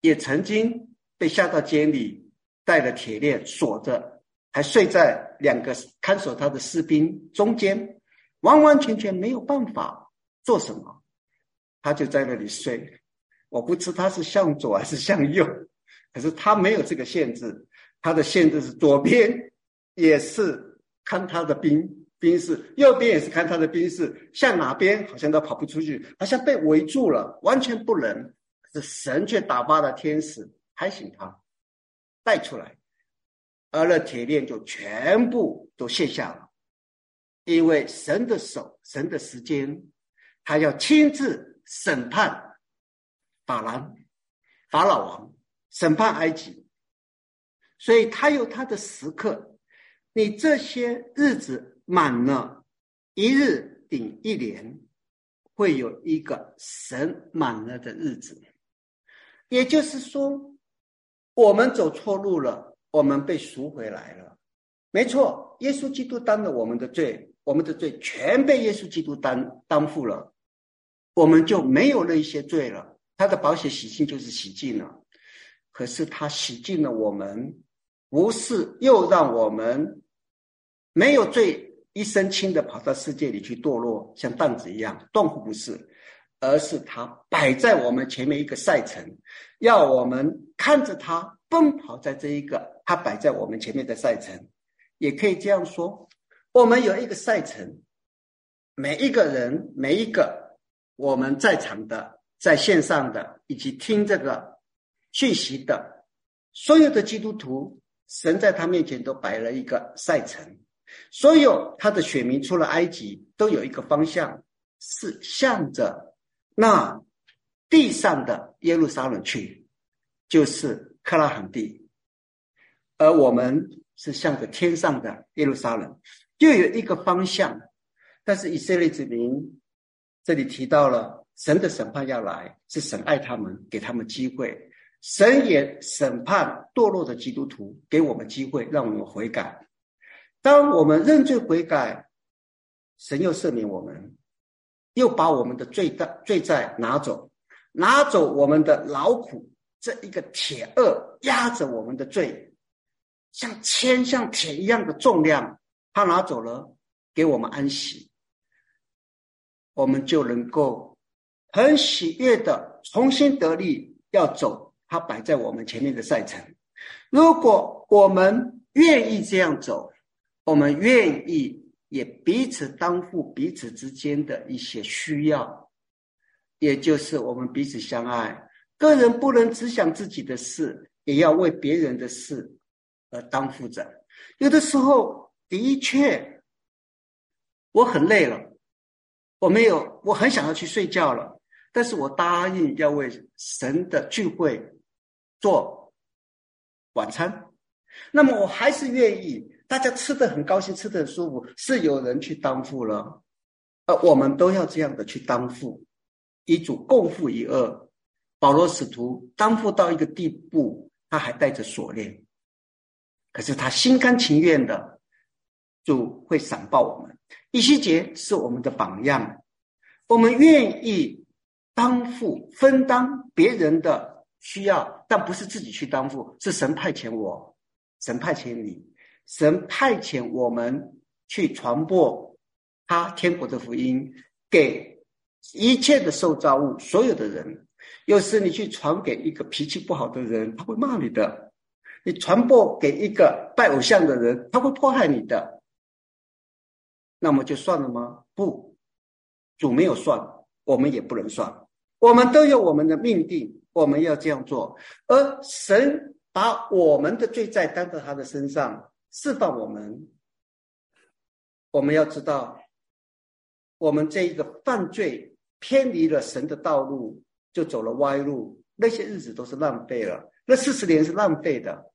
也曾经被下到监里，带了铁链锁着，还睡在两个看守他的士兵中间，完完全全没有办法做什么，他就在那里睡。我不知他是向左还是向右，可是他没有这个限制，他的限制是左边也是看他的兵兵士，右边也是看他的兵士，向哪边好像都跑不出去，好像被围住了，完全不能。可是神却打发了天使拍醒他，带出来，而那铁链就全部都卸下了。因为神的手，神的时间，他要亲自审判法兰法老王，审判埃及，所以他有他的时刻。你这些日子满了，一日顶一年，会有一个神满了的日子。也就是说，我们走错路了，我们被赎回来了。没错，耶稣基督担了我们的罪，我们的罪全被耶稣基督担担负了，我们就没有那些罪了。他的宝血洗净就是洗净了。可是他洗净了我们，不是又让我们没有罪一身轻的跑到世界里去堕落，像荡子一样，断乎不是，而是他摆在我们前面一个赛程，要我们看着他奔跑在这一个他摆在我们前面的赛程。也可以这样说，我们有一个赛程，每一个人，每一个我们在场的，在线上的，以及听这个讯息的所有的基督徒，神在他面前都摆了一个赛程。所有他的选民出了埃及，都有一个方向，是向着那地上的耶路撒冷去，就是克拉罕地，而我们是向着天上的耶路撒冷，又有一个方向。但是以色列子民这里提到了神的审判要来，是神爱他们，给他们机会。神也审判堕落的基督徒，给我们机会，让我们悔改。当我们认罪悔改，神又赦免我们，又把我们的罪罪债拿走，拿走我们的劳苦，这一个铁轭压着我们的罪，像铅像铁一样的重量，他拿走了，给我们安息，我们就能够很喜悦的重新得力，要走他摆在我们前面的赛程。如果我们愿意这样走，我们愿意也彼此担负彼此之间的一些需要，也就是我们彼此相爱，个人不能只想自己的事，也要为别人的事而担负着。有的时候的确我很累了，我没有我很想要去睡觉了，但是我答应要为神的聚会做晚餐，那么我还是愿意，大家吃得很高兴，吃得很舒服，是有人去担负了，而我们都要这样的去担负，与主共负一轭。保罗使徒担负到一个地步，他还带着锁链，可是他心甘情愿的，主会赏报我们。以西结是我们的榜样，我们愿意担负分担别人的需要，但不是自己去担负，是神派遣我，神派遣你，神派遣我们去传播他天国的福音给一切的受造物，所有的人。有时你去传给一个脾气不好的人，他会骂你的；你传播给一个拜偶像的人，他会迫害你的。那么就算了吗？不，主没有算，我们也不能算，我们都有我们的命定，我们要这样做。而神把我们的罪债担到他的身上，释放我们。我们要知道，我们这一个犯罪偏离了神的道路，就走了歪路，那些日子都是浪费了，那四十年是浪费的。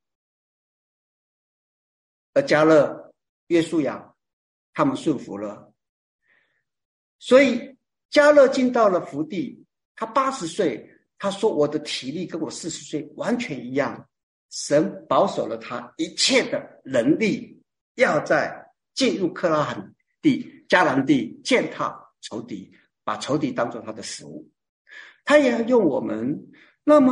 而迦勒、约书亚他们顺服了，所以迦勒进到了福地，他八十岁，他说我的体力跟我四十岁完全一样。神保守了他一切的能力，要在进入克拉罕地、迦南地践踏仇敌，把仇敌当作他的食物。他也要用我们，那么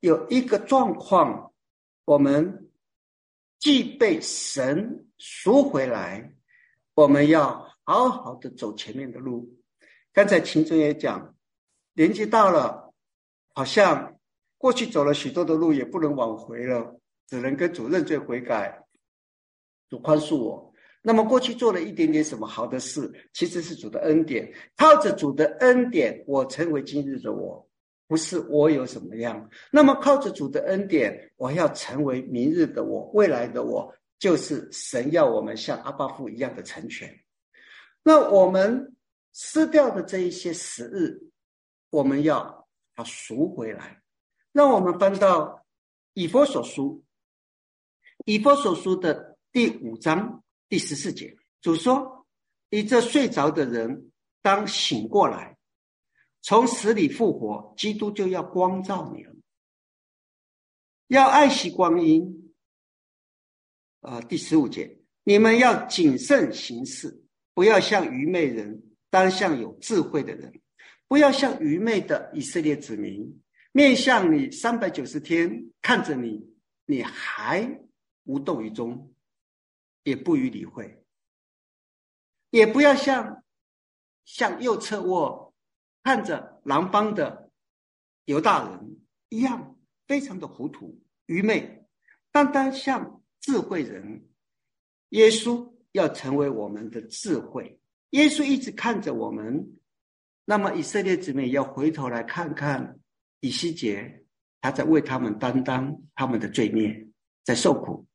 有一个状况，我们既被神赎回来，我们要好好的走前面的路。刚才秦总也讲，年纪大了，好像过去走了许多的路也不能挽回了，只能跟主认罪悔改，主宽恕我。那么过去做了一点点什么好的事，其实是主的恩典，靠着主的恩典，我成为今日的我，不是我有什么样。那么靠着主的恩典，我要成为明日的我，未来的我，就是神要我们像阿爸父一样的成全。那我们失掉的这一些时日，我们要要赎回来。让我们翻到以弗所书，以弗所书的第五章第十四节，主说：你这睡着的人当醒过来，从死里复活，基督就要光照你了。要爱惜光阴。呃，第十五节，你们要谨慎行事，不要像愚昧人，当像有智慧的人。不要像愚昧的以色列子民，面向你三百九十天，看着你，你还无动于衷，也不予理会。也不要像像右侧卧看着廊邦的犹大人一样，非常的糊涂愚昧，单单像智慧人。耶稣要成为我们的智慧，耶稣一直看着我们。那么以色列子民也要回头来看看以西结，他在为他们担当他们的罪孽，在受苦。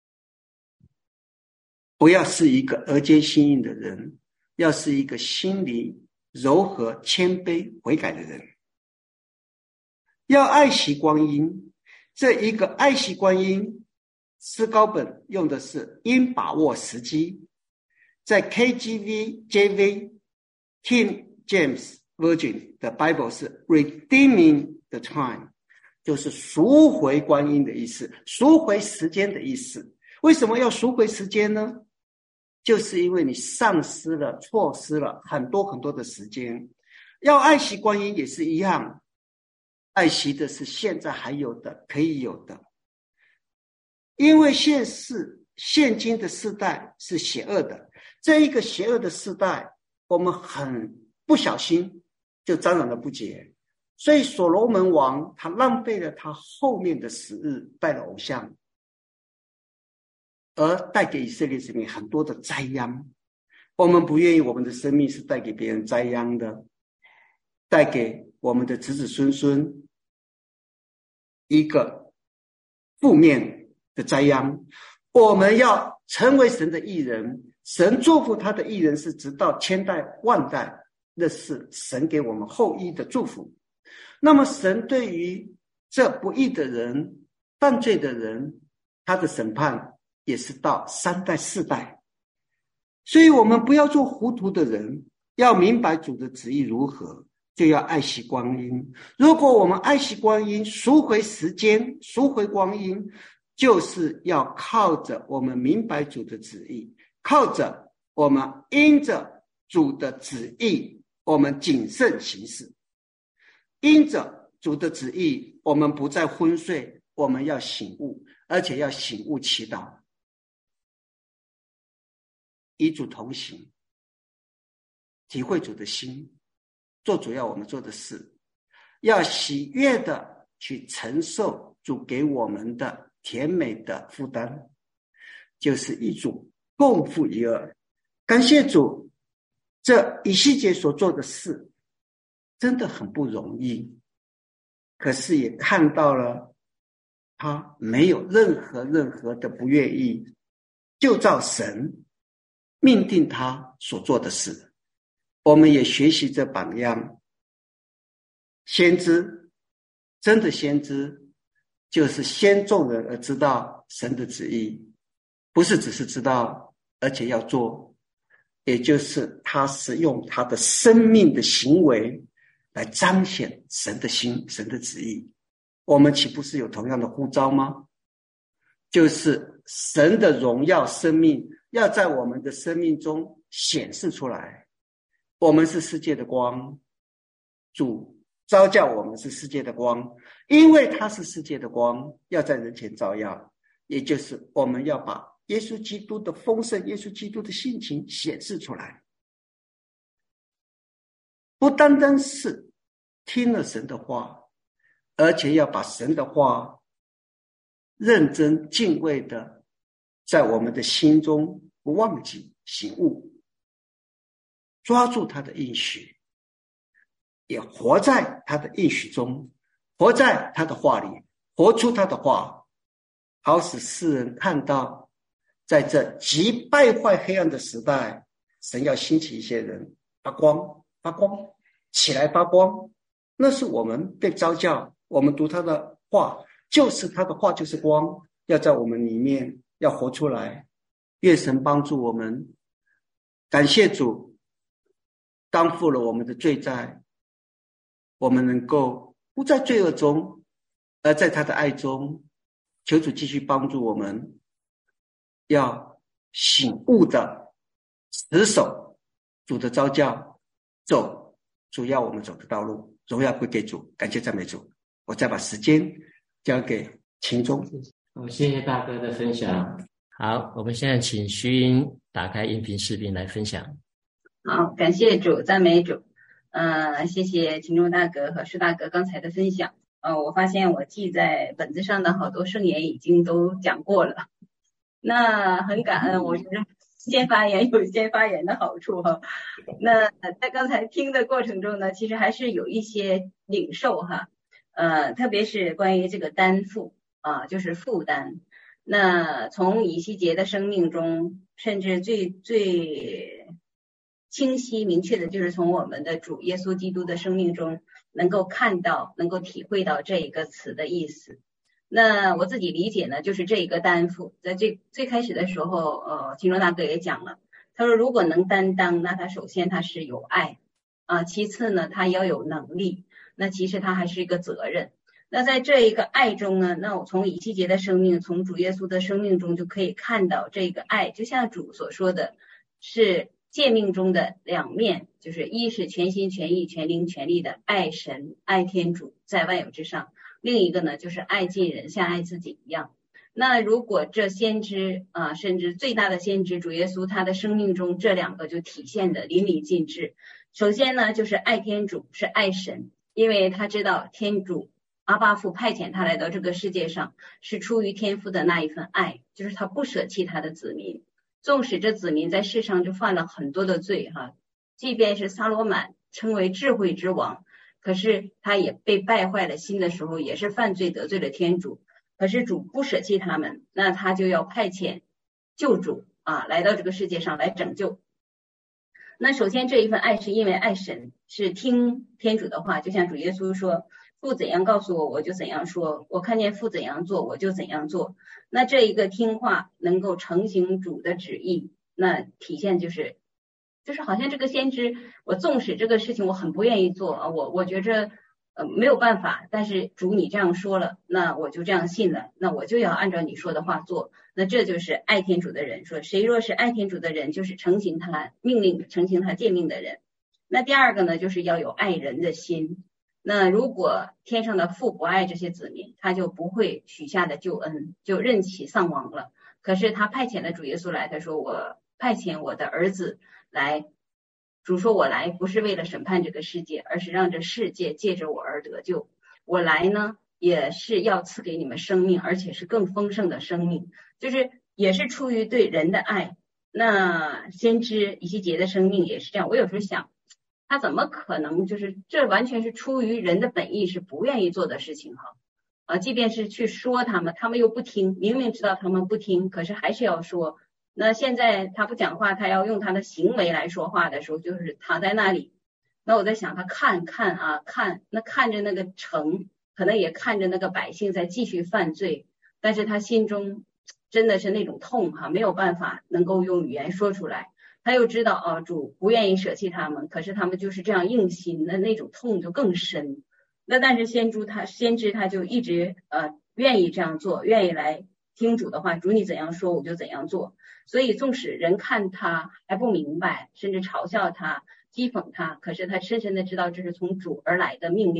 不要是一个额间心硬的人，要是一个心里柔和谦卑悔改的人。要爱惜光阴，这一个爱惜光阴，思高本用的是应把握时机，在 K J V、J V、King James Version 的 Bible 是 redeeming the time， 就是赎回光阴的意思，赎回时间的意思。为什么要赎回时间呢？就是因为你丧失了错失了很多很多的时间。要爱惜光阴也是一样，爱惜的是现在还有的可以有的。因为现世现今的世代是邪恶的，这一个邪恶的世代，我们很不小心就沾染了不洁，所以所罗门王他浪费了他后面的时日，拜了偶像，而带给以色列子民很多的灾殃。我们不愿意我们的生命是带给别人灾殃的，带给我们的子子孙孙一个负面的灾殃。我们要成为神的义人，神祝福他的义人是直到千代万代，那是神给我们后裔的祝福。那么神对于这不义的人、犯罪的人，他的审判也是到三代四代。所以我们不要做糊涂的人，要明白主的旨意如何，就要爱惜光阴。如果我们爱惜光阴，赎回时间，赎回光阴，就是要靠着我们明白主的旨意，靠着我们因着主的旨意，我们谨慎行事。因着主的旨意，我们不再昏睡，我们要醒悟，而且要醒悟祈祷，与主同行，体会主的心，做主要我们做的事，要喜悦的去承受主给我们的甜美的负担，就是一主共负一二。感谢主，这以西结所做的事真的很不容易，可是也看到了他没有任何任何的不愿意，就照神命定他所做的事。我们也学习这榜样。先知，真的先知就是先众人而知道神的旨意，不是只是知道，而且要做，也就是他是用他的生命的行为来彰显神的心，神的旨意。我们岂不是有同样的呼召吗？就是神的荣耀生命要在我们的生命中显示出来。我们是世界的光，主召叫我们是世界的光，因为他是世界的光，要在人前照耀，也就是我们要把耶稣基督的丰盛，耶稣基督的性情显示出来，不单单是听了神的话，而且要把神的话认真敬畏的在我们的心中不忘记醒悟，抓住他的应许，也活在他的应许中，活在他的话里，活出他的话，好使世人看到在这极败坏黑暗的时代，神要兴起一些人发光发光起来发光。那是我们被召叫，我们读他的话，就是他的话就是光，要在我们里面要活出来。愿神帮助我们，感谢主担负了我们的罪债，我们能够不在罪恶中，而在他的爱中。求主继续帮助我们，要醒悟的持守主的召叫，走主要我们走的道路。荣耀归给主，感谢赞美主。我再把时间交给秦忠。 好，谢谢大哥的分享。好，我们现在请徐英打开音频视频来分享。 好，感谢主，赞美主。呃，谢谢秦忠大哥和舒大哥刚才的分享。呃，我发现我记在本子上的好多圣言已经都讲过了。那很感恩，我觉得先发言有先发言的好处哈。那在刚才听的过程中呢，其实还是有一些领受哈。呃，特别是关于这个担负啊，就是负担。那从以西结的生命中，甚至最最清晰明确的就是从我们的主耶稣基督的生命中能够看到，能够体会到这一个词的意思。那我自己理解呢，就是这一个担负，在最最开始的时候，呃，金忠大哥也讲了，他说如果能担当，那他首先他是有爱啊，其次呢他要有能力，那其实他还是一个责任。那在这一个爱中呢，那我从以西结的生命，从主耶稣的生命中就可以看到这个爱，就像主所说的是诫命中的两面，就是一是全心全意全灵全力的爱神爱天主在万有之上，另一个呢就是爱近人像爱自己一样。那如果这先知啊，甚至最大的先知主耶稣他的生命中这两个就体现的淋漓尽致。首先呢就是爱天主，是爱神，因为他知道天主阿爸父派遣他来到这个世界上是出于天父的那一份爱，就是他不舍弃他的子民，纵使这子民在世上就犯了很多的罪哈，即便是撒罗满称为智慧之王，可是他也被败坏了心的时候也是犯罪得罪了天主，可是主不舍弃他们，那他就要派遣救主啊来到这个世界上来拯救。那首先这一份爱是因为爱神，是听天主的话，就像主耶稣说父怎样告诉我我就怎样说，我看见父怎样做我就怎样做。那这一个听话能够承行主的旨意，那体现就是就是好像这个先知，我纵使这个事情我很不愿意做啊，我我觉着呃没有办法，但是主你这样说了，那我就这样信了，那我就要按照你说的话做。那这就是爱天主的人，说谁若是爱天主的人，就是承行他命令承行他诫命的人。那第二个呢，就是要有爱人的心。那如果天上的父不爱这些子民，他就不会许下的救恩就任其丧亡了。可是他派遣了主耶稣来，他说我派遣我的儿子来，主说我来不是为了审判这个世界，而是让这世界借着我而得救。我来呢也是要赐给你们生命，而且是更丰盛的生命，就是也是出于对人的爱。那先知以西结的生命也是这样，我有时候想他怎么可能就是这完全是出于人的本意，是不愿意做的事情哈。啊，即便是去说他们，他们又不听，明明知道他们不听，可是还是要说。那现在他不讲话，他要用他的行为来说话的时候，就是躺在那里。那我在想他看看啊看，那看着那个城，可能也看着那个百姓在继续犯罪，但是他心中真的是那种痛哈，没有办法能够用语言说出来。他又知道啊，主不愿意舍弃他们，可是他们就是这样硬心，那那种痛就更深。那但是先知他先知他就一直呃愿意这样做，愿意来听主的话，主你怎样说我就怎样做。所以纵使人看他还不明白，甚至嘲笑他讥讽他，可是他深深的知道这是从主而来的命令。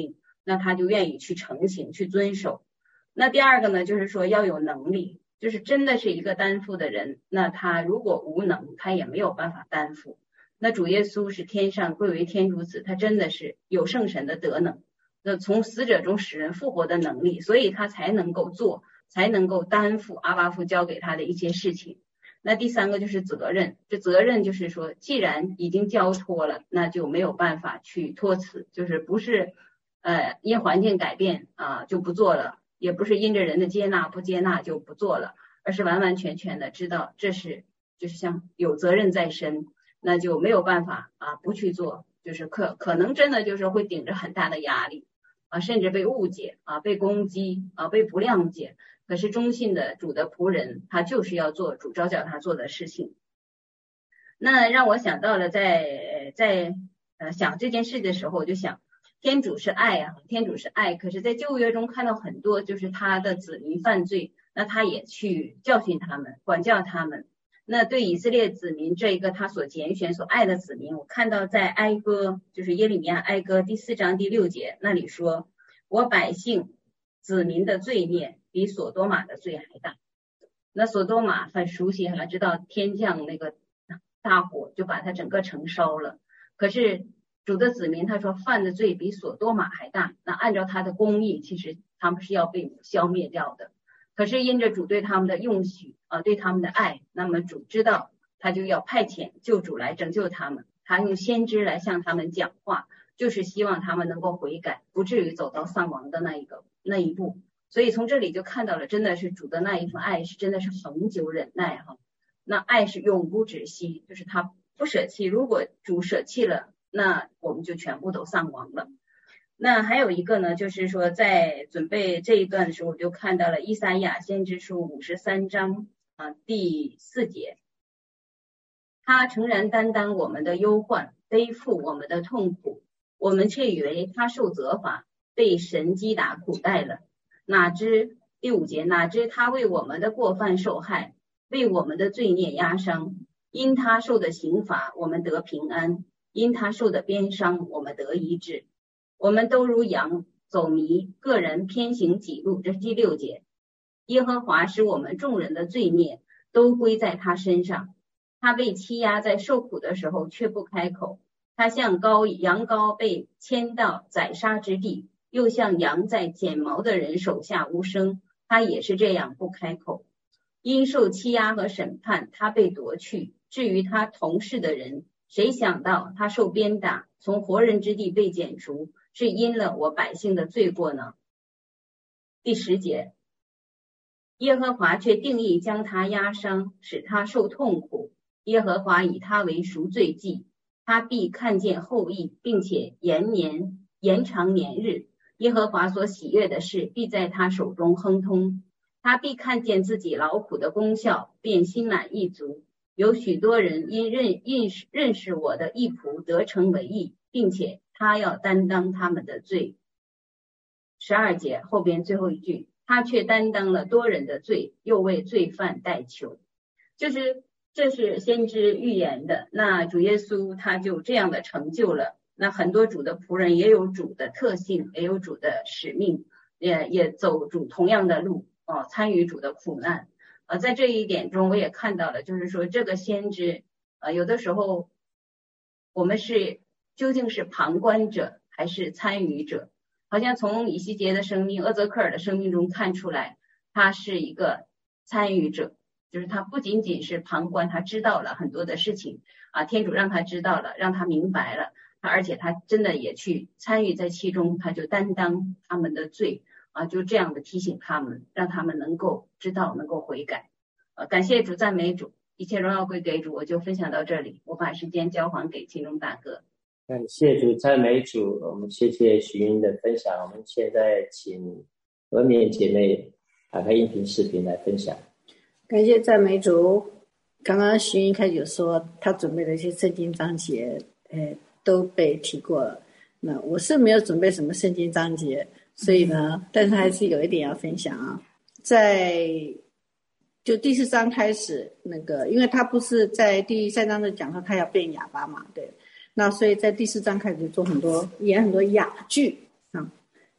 那他就愿意去成行去遵守。那第二个呢，就是说要有能力，就是真的是一个担负的人，那他如果无能，他也没有办法担负。那主耶稣是天上贵为天主子，他真的是有圣神的德能，那从死者中使人复活的能力，所以他才能够做，才能够担负阿爸父交给他的一些事情。那第三个就是责任，这责任就是说既然已经交托了，那就没有办法去托辞，就是不是呃因环境改变啊、呃、就不做了，也不是因着人的接纳不接纳就不做了，而是完完全全的知道这是就是像有责任在身，那就没有办法啊不去做，就是可可能真的就是会顶着很大的压力啊，甚至被误解啊，被攻击啊，被不谅解。可是忠信的主的仆人，他就是要做主召叫他做的事情。那让我想到了在在呃想这件事的时候，我就想天主是爱啊，天主是爱。可是在旧约中看到很多就是他的子民犯罪，那他也去教训他们，管教他们。那对以色列子民这一个他所拣选所爱的子民，我看到在哀歌，就是耶利米亚哀歌第四章第六节那里说，我百姓子民的罪孽比所多玛的罪还大。那所多玛很熟悉哈，知道天降那个大火就把它整个城烧了。可是主的子民他说犯的罪比所多玛还大，那按照他的公义，其实他们是要被消灭掉的。可是因着主对他们的用许啊，对他们的爱，那么主知道他就要派遣救主来拯救他们，他用先知来向他们讲话，就是希望他们能够悔改，不至于走到丧亡的那一个那一步。所以从这里就看到了，真的是主的那一份爱是真的是恒久忍耐哈。那爱是永不止息，就是他不舍弃，如果主舍弃了，那我们就全部都丧亡了。那还有一个呢，就是说在准备这一段的时候，我就看到了以赛亚先知书五十三章啊第四节，他诚然担当我们的忧患，背负我们的痛苦，我们却以为他受责罚，被神击打苦待了。哪知第五节，哪知他为我们的过犯受害，为我们的罪孽压伤，因他受的刑罚我们得平安，因他受的鞭伤我们得医治。我们都如羊走迷，个人偏行己路。这是第六节，耶和华使我们众人的罪孽都归在他身上，他被欺压在受苦的时候却不开口，他像羔羊羔被牵到宰杀之地，又像羊在剪毛的人手下无声，他也是这样不开口。因受欺压和审判，他被夺去。至于他同事的人，谁想到他受鞭打，从活人之地被剪除，是因了我百姓的罪过呢？第十节，耶和华却定义将他压伤，使他受痛苦。耶和华以他为赎罪祭，他必看见后裔，并且延年延长年日。耶和华所喜悦的事，必在他手中亨通。他必看见自己劳苦的功效，便心满意足。有许多人因认认识认识我的义仆得成为义，并且他要担当他们的罪。十二节后边最后一句，他却担当了多人的罪，又为罪犯代求。就是这是先知预言的，那主耶稣他就这样的成就了。那很多主的仆人也有主的特性，也有主的使命，也也走主同样的路啊，参与主的苦难。呃，在这一点中，我也看到了，就是说这个先知，呃，有的时候我们是究竟是旁观者还是参与者？好像从以西结的生命、厄泽克尔的生命中看出来，他是一个参与者，就是他不仅仅是旁观，他知道了很多的事情啊，天主让他知道了，让他明白了，他而且他真的也去参与在其中，他就担当他们的罪。啊，就这样的提醒他们，让他们能够知道，能够悔改。呃，感谢主，赞美主，一切荣耀归给主。我就分享到这里，我把时间交还给金钟大哥。 感谢主，赞美主。我们谢谢徐云的分享。我们现在请俄缅姐妹打开音频视频来分享。 感谢赞美主。刚刚徐云开始有说，他准备的一些圣经章节，呃，都被提过了。那我是没有准备什么圣经章节。所以呢，但是还是有一点要分享啊，在就第四章开始，那个因为他不是在第三章的讲说他要变哑巴嘛，对，那所以在第四章开始做很多演很多哑剧啊，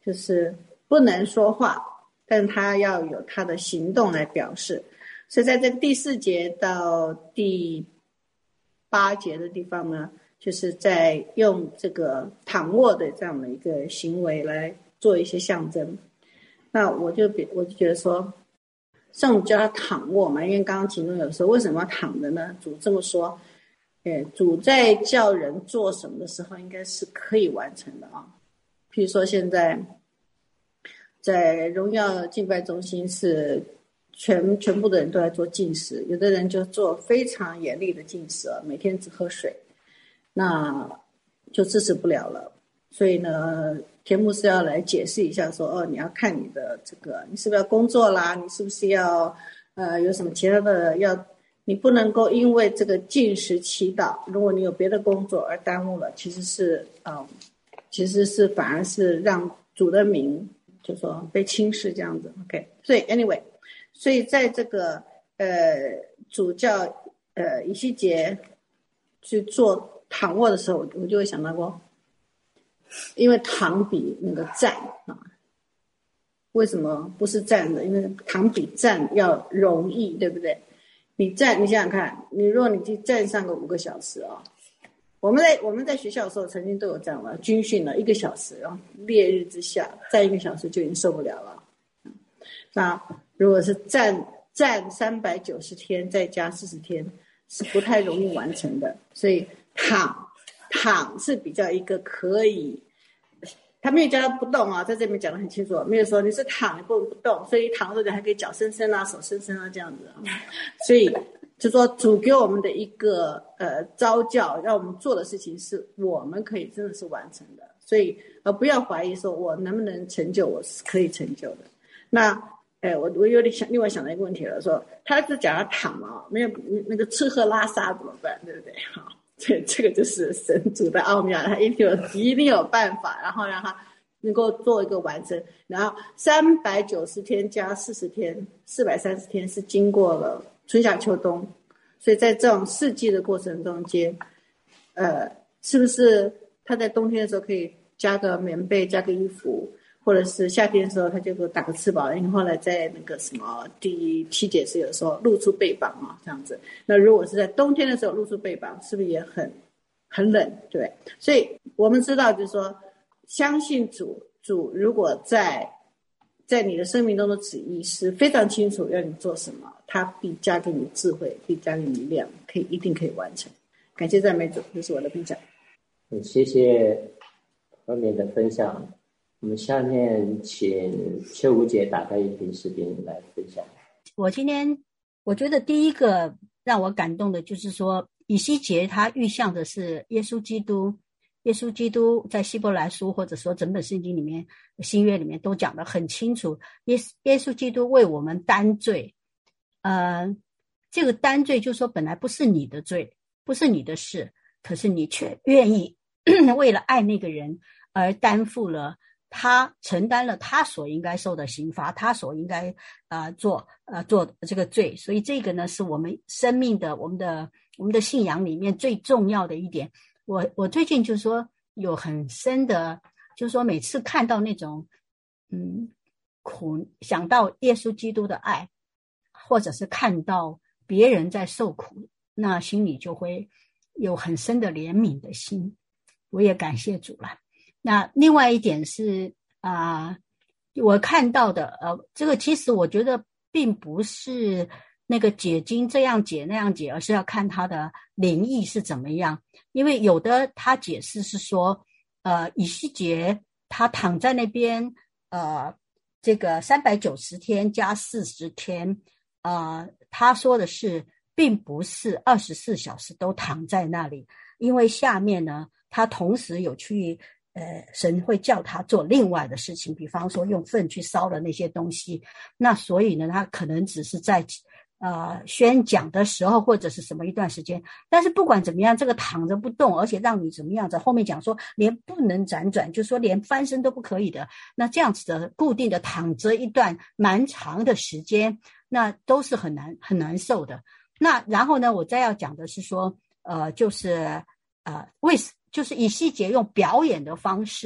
就是不能说话，但他要有他的行动来表示。所以在这个第四节到第八节的地方呢，就是在用这个躺卧的这样的一个行为来做一些象征。那我就我就觉得说，圣主叫他躺卧嘛，因为刚刚其中有说为什么要躺着呢？主这么说，诶，主在叫人做什么的时候，应该是可以完成的啊。譬如说现在在荣耀敬拜中心是全全部的人都在做禁食，有的人就做非常严厉的禁食，每天只喝水，那就支持不了了。所以呢，田牧师要来解释一下说，哦，你要看你的这个，你是不是要工作啦？你是不是要呃有什么其他的要？你不能够因为这个禁食祈祷，如果你有别的工作而耽误了，其实是呃，其实是反而是让主的名就说被轻视这样子。OK， 所以 anyway。所以在这个呃主教呃以西结去做躺卧的时候，我就会想到过，因为躺比那个站啊，为什么不是站的？因为躺比站要容易，对不对？你站，你想想看，你如果你去站上个五个小时啊，我们在我们在学校的时候曾经都有这样了，军训了一个小时，然后烈日之下站一个小时就已经受不了了。那如果是站站三百九十天再加四十天是不太容易完成的，所以躺躺是比较一个可以，他没有叫他不动啊，在这边讲得很清楚，没有说你是躺你不能不动，所以躺的时候还可以脚伸伸啊手伸伸啊这样子，所以就说主给我们的一个呃召教，让我们做的事情是我们可以真的是完成的，所以呃不要怀疑说我能不能成就，我是可以成就的。那哎，我我有点想，另外想到一个问题了，说他是讲他躺嘛，没有那个吃喝拉撒怎么办，对不对？好，这这个就是神主的奥妙，他一定有一定有办法，然后让他能够做一个完成。然后三百九十天加四十天，四百三十天是经过了春夏秋冬，所以在这种四季的过程中间，呃，是不是他在冬天的时候可以加个棉被，加个衣服？或者是夏天的时候他就给我打个翅膀，因为后来在那个什么第七节是有说露出背膀啊这样子。那如果是在冬天的时候露出背膀，是不是也很很冷，对不对？所以我们知道就是说，相信主，主如果在在你的生命中的旨意是非常清楚要你做什么，他必加给你智慧，必加给你力量，可以一定可以完成。感谢赞美主，这是我的分享。 谢谢后面的分享。我们下面请邱吴姐打开音频视频来分享。 我今天我觉得第一个让我感动的就是说，以西结他预象的是耶稣基督，耶稣基督在希伯来书或者说整本圣经里面新约里面都讲得很清楚，耶耶稣基督为我们担罪。呃，这个担罪就是说本来不是你的罪，不是你的事，可是你却愿意为了爱那个人而担负了，他承担了他所应该受的刑罚，他所应该呃做呃做这个罪。所以这个呢是我们生命的我们的我们的信仰里面最重要的一点。我我最近就是说有很深的，就是说每次看到那种嗯苦，想到耶稣基督的爱，或者是看到别人在受苦，那心里就会有很深的怜悯的心。我也感谢主了。那另外一点是啊、呃，我看到的呃，这个其实我觉得并不是那个解经这样解那样解，而是要看他的灵意是怎么样。因为有的他解释是说，呃，以西结他躺在那边，呃，这个三百九十天加四十天，呃，他说的是，并不是二十四小时都躺在那里，因为下面呢，他同时有去。呃，神会叫他做另外的事情，比方说用粪去烧了那些东西。那所以呢，他可能只是在呃宣讲的时候或者是什么一段时间。但是不管怎么样，这个躺着不动，而且让你怎么样，在后面讲说连不能辗转，就说连翻身都不可以的。那这样子的固定的躺着一段蛮长的时间，那都是很难很难受的。那然后呢，我再要讲的是说，呃，就是呃为什就是以西结用表演的方式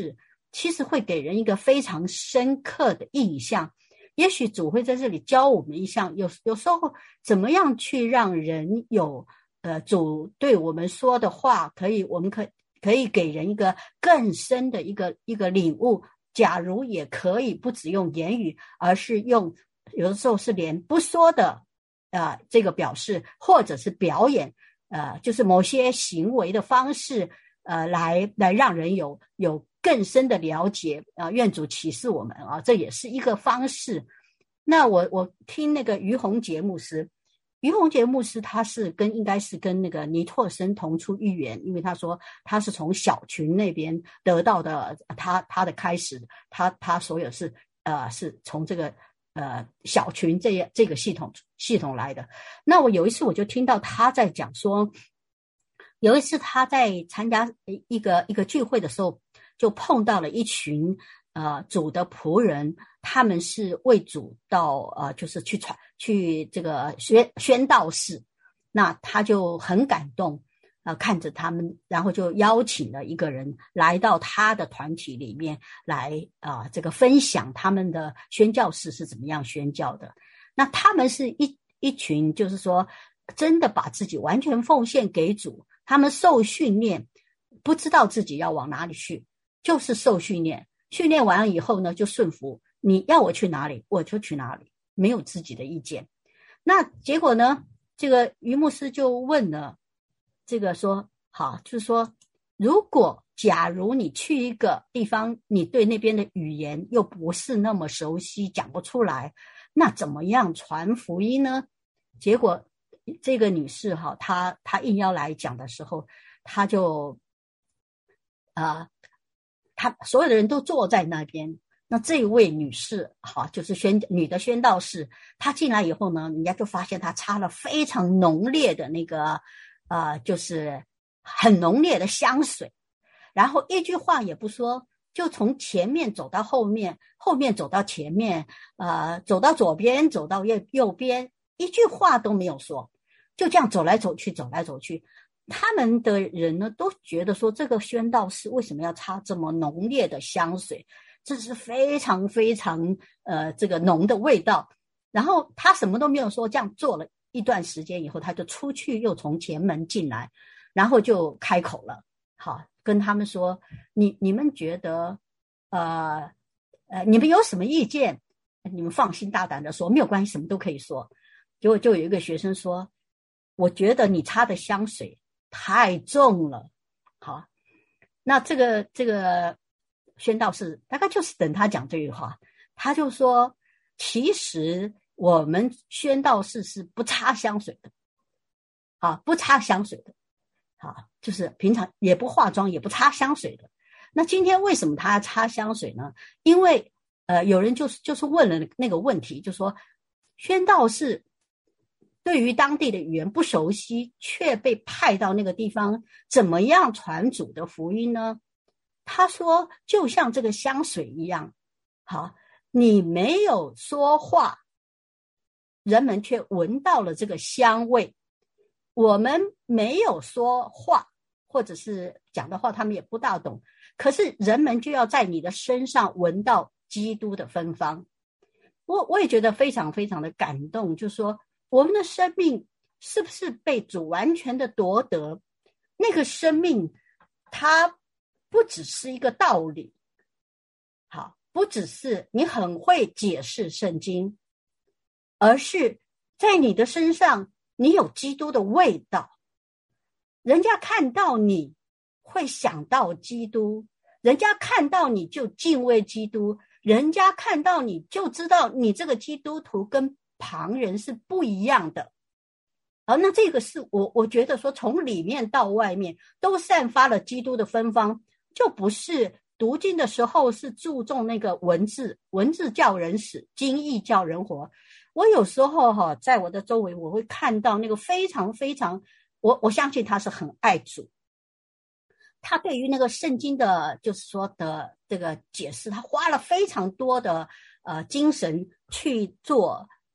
其实会给人一个非常深刻的印象。也许主会在这里教我们一项，有有时候怎么样去让人有呃主对我们说的话，可以我们可可以给人一个更深的一个一个领悟。假如也可以不只用言语，而是用有的时候是连不说的呃这个表示，或者是表演，呃就是某些行为的方式，呃来来让人有有更深的了解啊、呃，愿主启示我们啊，这也是一个方式。那我我听那个于洪杰牧师，于洪杰牧师他是跟应该是跟那个尼拓生同出一源，因为他说他是从小群那边得到的，他他的开始，他他所有是呃是从这个呃小群这这个系统系统来的。那我有一次我就听到他在讲说，有一次他在参加一个一个聚会的时候，就碰到了一群呃主的仆人，他们是为主到呃就是去传去这个宣宣道士，那他就很感动呃看着他们，然后就邀请了一个人来到他的团体里面来啊、呃、这个分享他们的宣教士是怎么样宣教的。那他们是一一群就是说真的把自己完全奉献给主，他们受训练，不知道自己要往哪里去，就是受训练，训练完了以后呢，就顺服，你要我去哪里我就去哪里，没有自己的意见。那结果呢，这个于牧师就问了这个说，好，就是说如果假如你去一个地方，你对那边的语言又不是那么熟悉，讲不出来，那怎么样传福音呢？结果这个女士哈，她她应邀来讲的时候，她就啊、呃，她所有的人都坐在那边。那这位女士好，就是宣女的宣道士，她进来以后呢，人家就发现她擦了非常浓烈的那个呃就是很浓烈的香水，然后一句话也不说，就从前面走到后面，后面走到前面，呃走到左边，走到右右边，一句话都没有说，就这样走来走去走来走去。他们的人呢都觉得说，这个宣道士为什么要擦这么浓烈的香水，这是非常非常呃这个浓的味道。然后他什么都没有说，这样做了一段时间以后，他就出去又从前门进来，然后就开口了，好，跟他们说，你你们觉得呃呃你们有什么意见，你们放心大胆的说，没有关系，什么都可以说。结果就有一个学生说，我觉得你擦的香水太重了。好，那这个这个宣道士大概就是等他讲这句话，他就说，其实我们宣道士是不擦香水的，啊，不擦香水的，啊，就是平常也不化妆也不擦香水的。那今天为什么他擦香水呢？因为呃有人就是就是问了那个问题，就说宣道士对于当地的语言不熟悉，却被派到那个地方，怎么样传主的福音呢？他说就像这个香水一样，好，你没有说话，人们却闻到了这个香味。我们没有说话，或者是讲的话他们也不大懂，可是人们就要在你的身上闻到基督的芬芳。我我也觉得非常非常的感动，就是说我们的生命是不是被主完全的夺得？那个生命它不只是一个道理，好，不只是你很会解释圣经，而是在你的身上你有基督的味道，人家看到你会想到基督，人家看到你就敬畏基督，人家看到你就知道你这个基督徒跟旁人是不一样的。而那这个是我我觉得说从里面到外面都散发了基督的芬芳，就不是读经的时候是注重那个文字，文字叫人死，经义叫人活。我有时候哈，在我的周围我会看到那个非常非常，我我相信他是很爱主，他对于那个圣经的就是说的这个解释，他花了非常多的呃精神去做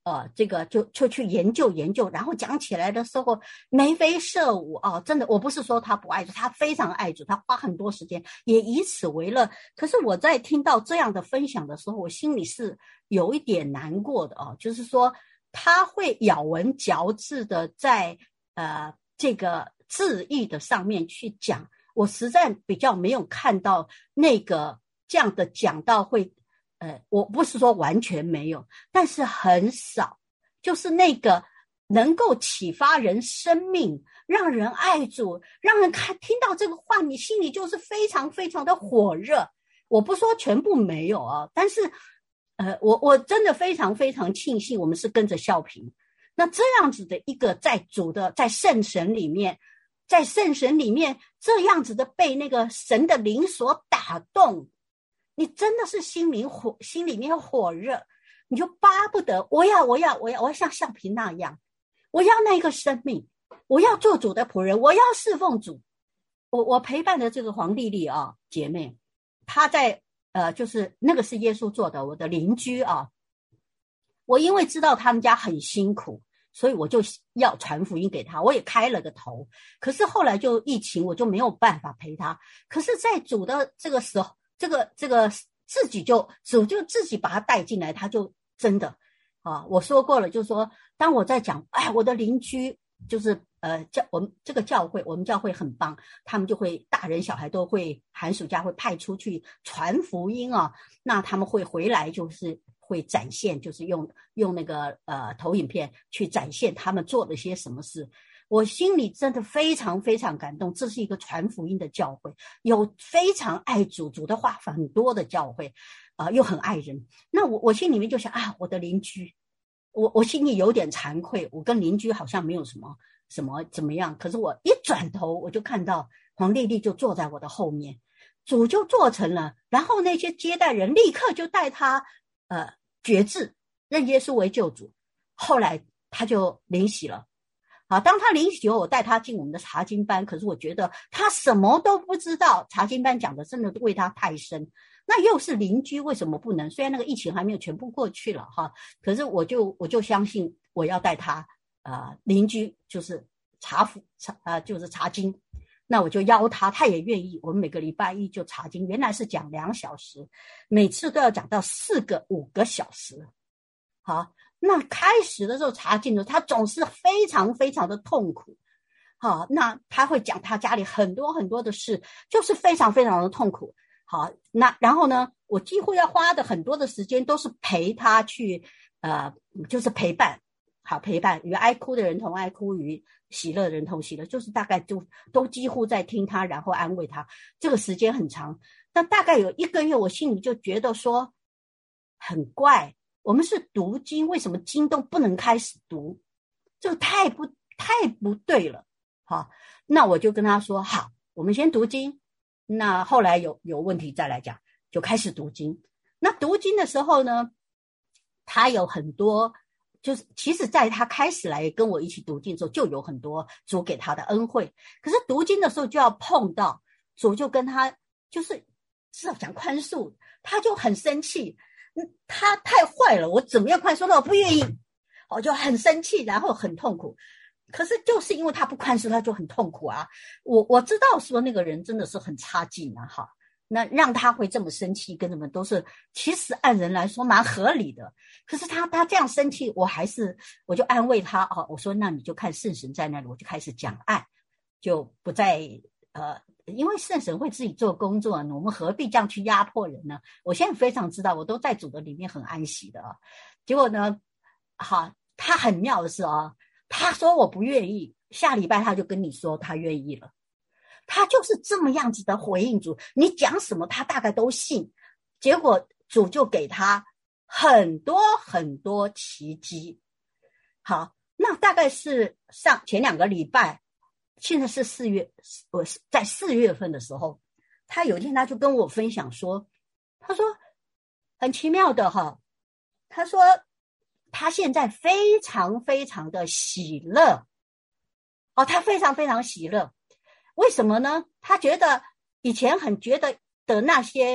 呃，这个就就去研究研究，然后讲起来的时候眉飞色舞啊，真的，我不是说他不爱主，他非常爱主，他花很多时间，也以此为乐。可是我在听到这样的分享的时候，我心里是有一点难过的啊，就是说他会咬文嚼字的在呃这个字义的上面去讲，我实在比较没有看到那个这样的讲到会。呃，我不是说完全没有，但是很少，就是那个能够启发人生命，让人爱主，让人看听到这个话，你心里就是非常非常的火热。我不说全部没有啊，但是，呃，我我真的非常非常庆幸，我们是跟着孝平。那这样子的一个在主的在圣神里面，在圣神里面这样子的被那个神的灵所打动。你真的是心灵火，心里面火热，你就巴不得我要我要我要我要像孝平那样，我要那个生命，我要做主的仆人，我要侍奉主。我我陪伴的这个黄丽丽啊姐妹，她在呃就是那个是耶稣做的，我的邻居啊。我因为知道他们家很辛苦，所以我就要传福音给她，我也开了个头。可是后来就疫情，我就没有办法陪她。可是在主的这个时候。这个这个自己就主就自己把他带进来，他就真的啊，我说过了，就是说，当我在讲，哎，我的邻居就是呃教我们这个教会，我们教会很棒，他们就会大人小孩都会寒暑假会派出去传福音啊，那他们会回来就是会展现，就是用用那个呃投影片去展现他们做了些什么事。我心里真的非常非常感动，这是一个传福音的教会，有非常爱主，主的话很多的教会，啊、呃，又很爱人。那我我心里面就想啊，我的邻居，我我心里有点惭愧，我跟邻居好像没有什么什么怎么样。可是我一转头，我就看到黄丽丽就坐在我的后面，主就做成了，然后那些接待人立刻就带他呃决志，认耶稣为救主。后来他就领洗了。好，当他领洗后，我带他进我们的查经班，可是我觉得他什么都不知道，查经班讲的真的为他太深。那又是邻居，为什么不能？虽然那个疫情还没有全部过去了哈，可是我就我就相信我要带他呃邻居就是查福查呃就是查经，那我就邀他，他也愿意。我们每个礼拜一就查经，原来是讲两小时，每次都要讲到四个五个小时。好。那开始的时候查经的时候，他总是非常非常的痛苦。好，那他会讲他家里很多很多的事，就是非常非常的痛苦。好，那然后呢，我几乎要花的很多的时间都是陪他去，呃，就是陪伴。好，陪伴与爱哭的人同爱哭，与喜乐的人同喜乐，就是大概就都几乎在听他，然后安慰他。这个时间很长，那大概有一个月，我心里就觉得说很怪。我们是读经，为什么经都不能开始读？这个太不太不对了。好，那我就跟他说，好，我们先读经。那后来有有问题再来讲，就开始读经。那读经的时候呢，他有很多，就是其实在他开始来跟我一起读经的时候，就有很多主给他的恩惠。可是读经的时候就要碰到主，就跟他就是至少讲宽恕，他就很生气。他太坏了，我怎么样宽恕他？我不愿意，我就很生气，然后很痛苦。可是就是因为他不宽恕，他就很痛苦啊。我我知道说那个人真的是很差劲啊，哈，那让他会这么生气，跟什么都是，其实按人来说蛮合理的。可是他他这样生气，我还是我就安慰他啊，我说那你就看圣神在那里，我就开始讲爱，就不再呃。因为圣神会自己做工作呢，我们何必这样去压迫人呢？我现在非常知道，我都在主的里面很安息的啊。结果呢，好，他很妙的是啊，他说我不愿意，下礼拜他就跟你说他愿意了。他就是这么样子的回应主，你讲什么他大概都信。结果主就给他很多很多奇迹。好，那大概是上前两个礼拜。现在是四月，我在四月份的时候，他有一天他就跟我分享说，他说很奇妙的哈，他说他现在非常非常的喜乐，哦，他非常非常喜乐，为什么呢？他觉得以前很觉得的那些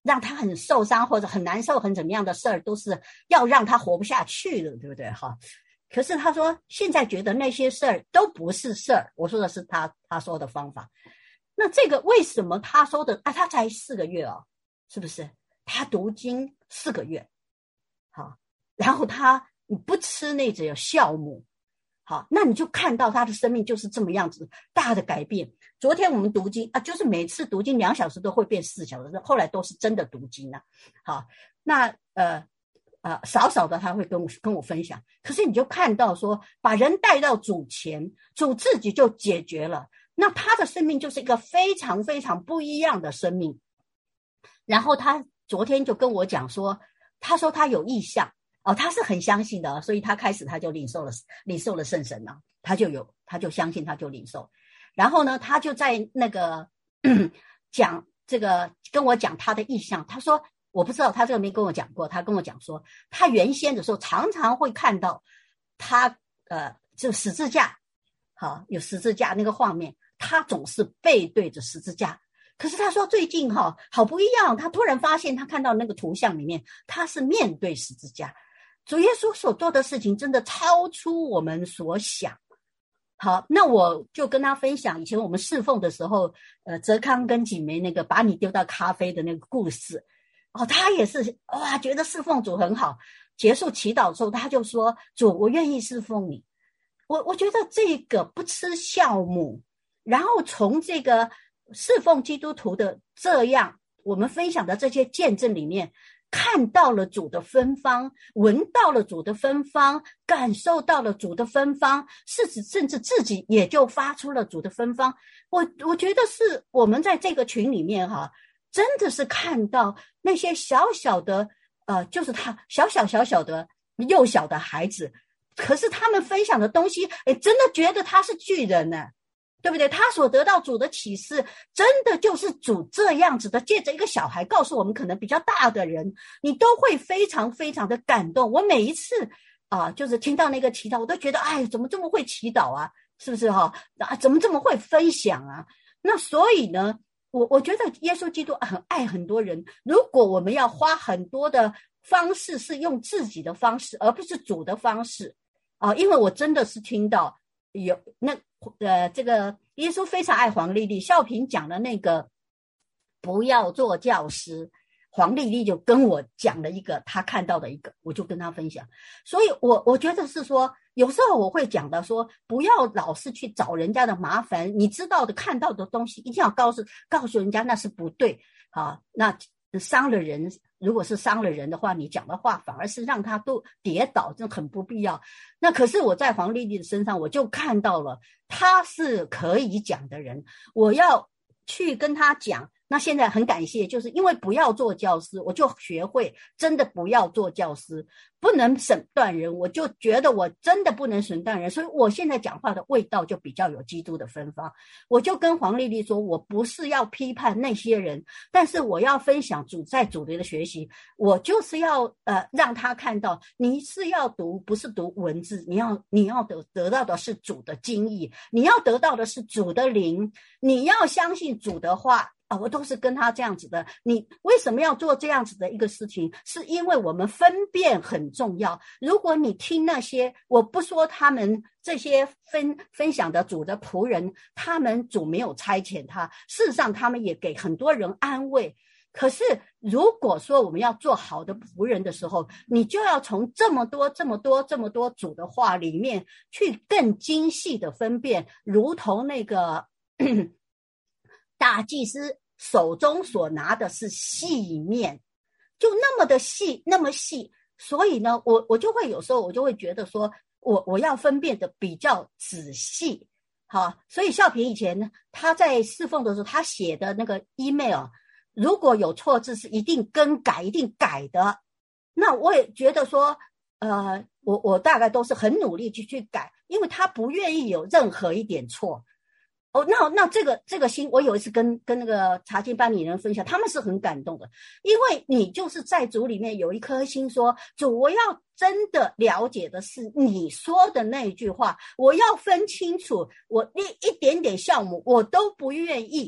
让他很受伤或者很难受很怎么样的事儿，都是要让他活不下去的，对不对哈？可是他说现在觉得那些事儿都不是事儿，我说的是他他说的方法。那这个为什么他说的啊？他才四个月哦，是不是？他读经四个月，好，然后他你不吃那只有酵母，好，那你就看到他的生命就是这么样子大的改变。昨天我们读经啊，就是每次读经两小时都会变四小时，后来都是真的读经啊。好，那呃呃少少的他会跟我跟我分享，可是你就看到说，把人带到主前，主自己就解决了，那他的生命就是一个非常非常不一样的生命。然后他昨天就跟我讲说，他说他有异象哦，他是很相信的，所以他开始他就领受了领受了圣神了，他就有他就相信他就领受。然后呢，他就在那个讲这个跟我讲他的异象，他说我不知道他这个没跟我讲过，他跟我讲说他原先的时候常常会看到他呃就十字架，好有十字架那个画面，他总是背对着十字架。可是他说最近哈好不一样，他突然发现他看到那个图像里面他是面对十字架。主耶稣所做的事情真的超出我们所想。好，那我就跟他分享以前我们侍奉的时候，呃，泽康跟锦梅那个把你丢到咖啡的那个故事。哦，他也是哇，觉得侍奉主很好。结束祈祷之后，他就说：“主，我愿意侍奉你。”我我觉得这个不吃酵母，然后从这个侍奉基督徒的这样我们分享的这些见证里面，看到了主的芬芳，闻到了主的芬芳，感受到了主的芬芳，甚至甚至自己也就发出了主的芬芳。我我觉得是我们在这个群里面哈，真的是看到那些小小的呃，就是他小小小小的幼小的孩子，可是他们分享的东西，哎，真的觉得他是巨人呢。对不对？他所得到主的启示，真的就是主这样子的，借着一个小孩告诉我们，可能比较大的人，你都会非常非常的感动。我每一次啊、呃，就是听到那个祈祷，我都觉得，哎，怎么这么会祈祷啊？是不是哈、哦？啊，怎么这么会分享啊？那所以呢，我我觉得耶稣基督很爱很多人。如果我们要花很多的方式是用自己的方式，而不是主的方式啊、呃，因为我真的是听到有那。呃，这个耶稣非常爱黄丽丽，孝平讲的那个不要做教师，黄丽丽就跟我讲了一个她看到的一个，我就跟她分享。所以我我觉得是说，有时候我会讲到说，不要老是去找人家的麻烦，你知道的看到的东西一定要告诉告诉人家那是不对啊，那伤了人。如果是伤了人的话，你讲的话反而是让他都跌倒，这很不必要。那可是我在黄丽丽的身上，我就看到了她是可以讲的人，我要去跟她讲。那现在很感谢，就是因为不要做教师，我就学会真的不要做教师，不能审断人，我就觉得我真的不能审断人，所以我现在讲话的味道就比较有基督的芬芳。我就跟黄丽丽说，我不是要批判那些人，但是我要分享主在主里的学习，我就是要呃让他看到，你是要读不是读文字，你要你要得得到的是主的经意，你要得到的是主的灵，你要相信主的话。啊，我都是跟他这样子的。你为什么要做这样子的一个事情？是因为我们分辨很重要。如果你听那些，我不说他们这些分分享的主的仆人，他们主没有差遣他，事实上他们也给很多人安慰。可是如果说我们要做好的仆人的时候，你就要从这么多这么多这么多主的话里面去更精细的分辨，如同那个大祭司手中所拿的是细面，就那么的细那么细，所以呢我我就会有时候我就会觉得说我我要分辨的比较仔细。好，所以孝平以前他在侍奉的时候，他写的那个 email 如果有错字是一定更改一定改的。那我也觉得说呃我我大概都是很努力去去改，因为他不愿意有任何一点错。哦，那那这个这个心，我有一次跟跟那个查经班里人分享，他们是很感动的，因为你就是在主里面有一颗心说，主，我要真的了解的是你说的那一句话，我要分清楚，我一一点点酵母我都不愿意，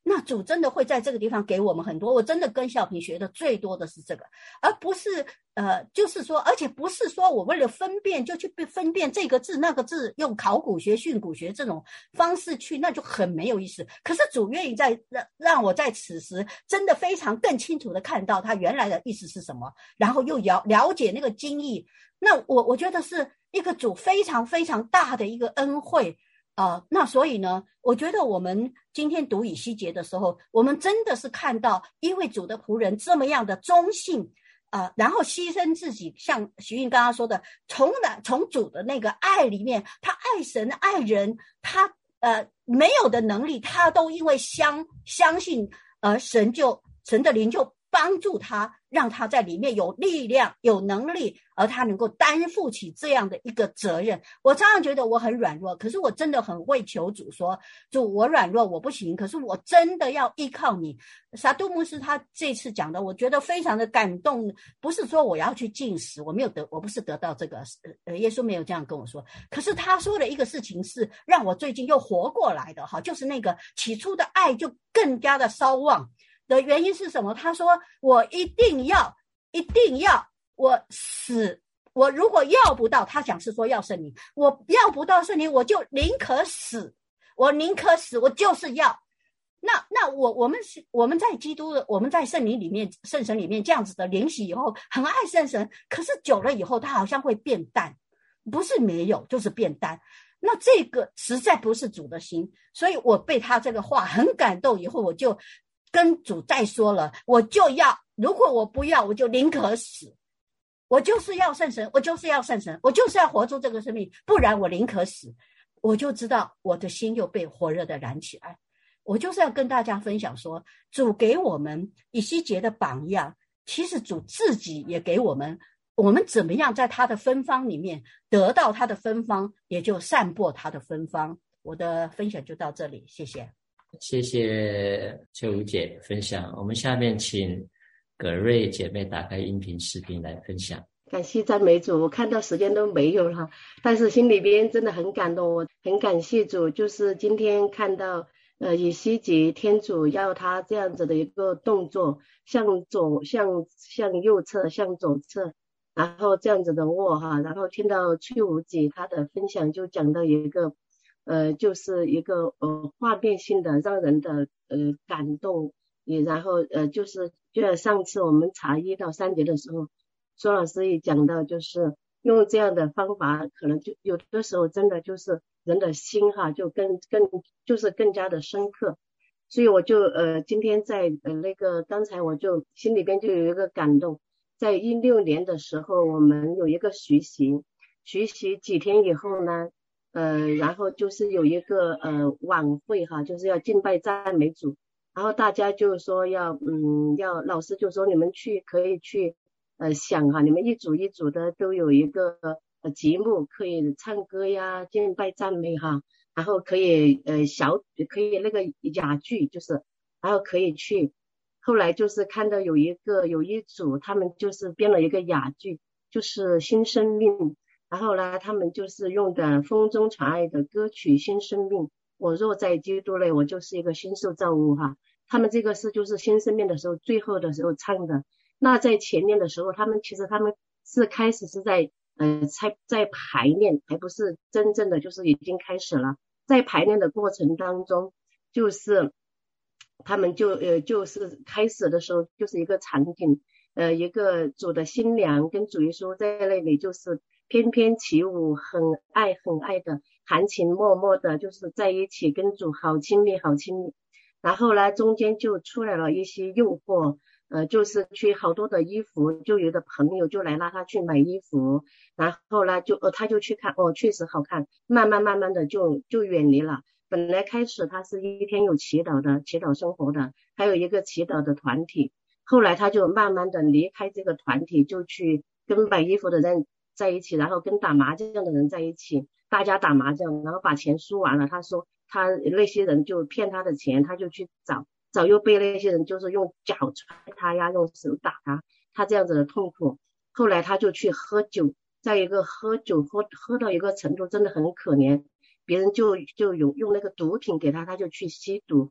那主真的会在这个地方给我们很多。我真的跟小平学的最多的是这个，而不是呃，就是说，而且不是说我为了分辨就去分辨这个字那个字，用考古学、训古学这种方式去，那就很没有意思。可是主愿意在让让我在此时真的非常更清楚的看到他原来的意思是什么，然后又了了解那个经义。那我我觉得是一个主非常非常大的一个恩惠。呃，那所以呢，我觉得我们今天读以西结的时候，我们真的是看到因为主的仆人这么样的忠信，呃，然后牺牲自己，像徐韵刚刚说的，从来从主的那个爱里面，他爱神爱人，他呃没有的能力，他都因为相相信，呃，神就神的灵就帮助他，让他在里面有力量有能力，而他能够担负起这样的一个责任。我常常觉得我很软弱，可是我真的很为求主说，主我软弱我不行，可是我真的要依靠你。撒杜牧师他这次讲的我觉得非常的感动，不是说我要去禁食，我没有得我不是得到这个呃，耶稣没有这样跟我说，可是他说的一个事情是让我最近又活过来的哈，就是那个起初的爱就更加的烧旺的原因是什么？他说我一定要一定要我死，我如果要不到，他讲是说要圣灵，我要不到圣灵我就宁可死，我宁可死，我就是要。那那我我们是我们在基督的我们在圣灵里面圣神里面这样子的灵洗以后很爱圣神，可是久了以后他好像会变淡，不是没有就是变淡。那这个实在不是主的心，所以我被他这个话很感动，以后我就跟主再说了，我就要，如果我不要我就宁可死，我就是要圣神，我就是要圣神，我就是要活出这个生命，不然我宁可死。我就知道我的心又被火热的燃起来。我就是要跟大家分享说，主给我们以西结的榜样，其实主自己也给我们，我们怎么样在他的芬芳里面得到他的芬芳，也就散播他的芬芳。我的分享就到这里，谢谢。 谢谢秋如姐分享。我们下面请葛瑞姐妹打开音频视频来分享。 感谢赞美主，我看到时间都没有了，但是心里边真的很感动，我很感谢主，就是今天看到呃以西结天主要他这样子的一个动作，向左向向右侧向左侧，然后这样子的握哈，然后听到秋如姐她的分享就讲到一个呃，就是一个呃画面性的让人的呃感动，也然后呃就是就像上次我们查一到三节的时候，苏老师也讲到，就是用这样的方法，可能就有的时候真的就是人的心哈，就更更就是更加的深刻。所以我就呃今天在呃那个刚才我就心里边就有一个感动，在一六年的时候，我们有一个学习，学习几天以后呢。呃，然后就是有一个呃晚会哈，就是要敬拜赞美主，然后大家就说要嗯要老师就说你们去可以去呃想哈，你们一组一组的都有一个呃节目可以唱歌呀，敬拜赞美哈，然后可以呃小可以那个哑剧就是，然后可以去，后来就是看到有一个有一组他们就是编了一个哑剧，就是新生命。然后呢，他们就是用的风中传爱的歌曲新生命，我若在基督内，我就是一个新受造物哈。他们这个是就是新生命的时候最后的时候唱的。那在前面的时候，他们其实他们是开始是在呃在在排练，还不是真正的就是已经开始了。在排练的过程当中，就是他们就呃就是开始的时候就是一个场景，呃一个主的新娘跟主耶稣在那里就是翩翩起舞，很爱很爱的含情脉脉的就是在一起跟主好亲密好亲密。然后呢中间就出来了一些诱惑，呃就是去好多的衣服，就有的朋友就来拉他去买衣服，然后呢就呃他就去看，哦确实好看，慢慢慢慢的就就远离了。本来开始他是一天有祈祷的祈祷生活的，还有一个祈祷的团体，后来他就慢慢的离开这个团体，就去跟买衣服的人在一起，然后跟打麻将的人在一起，大家打麻将，然后把钱输完了，他说他那些人就骗他的钱，他就去找找又被那些人就是用脚踹他呀，用手打他，他这样子的痛苦。后来他就去喝酒，在一个喝酒喝喝到一个程度真的很可怜，别人就就有用那个毒品给他，他就去吸毒，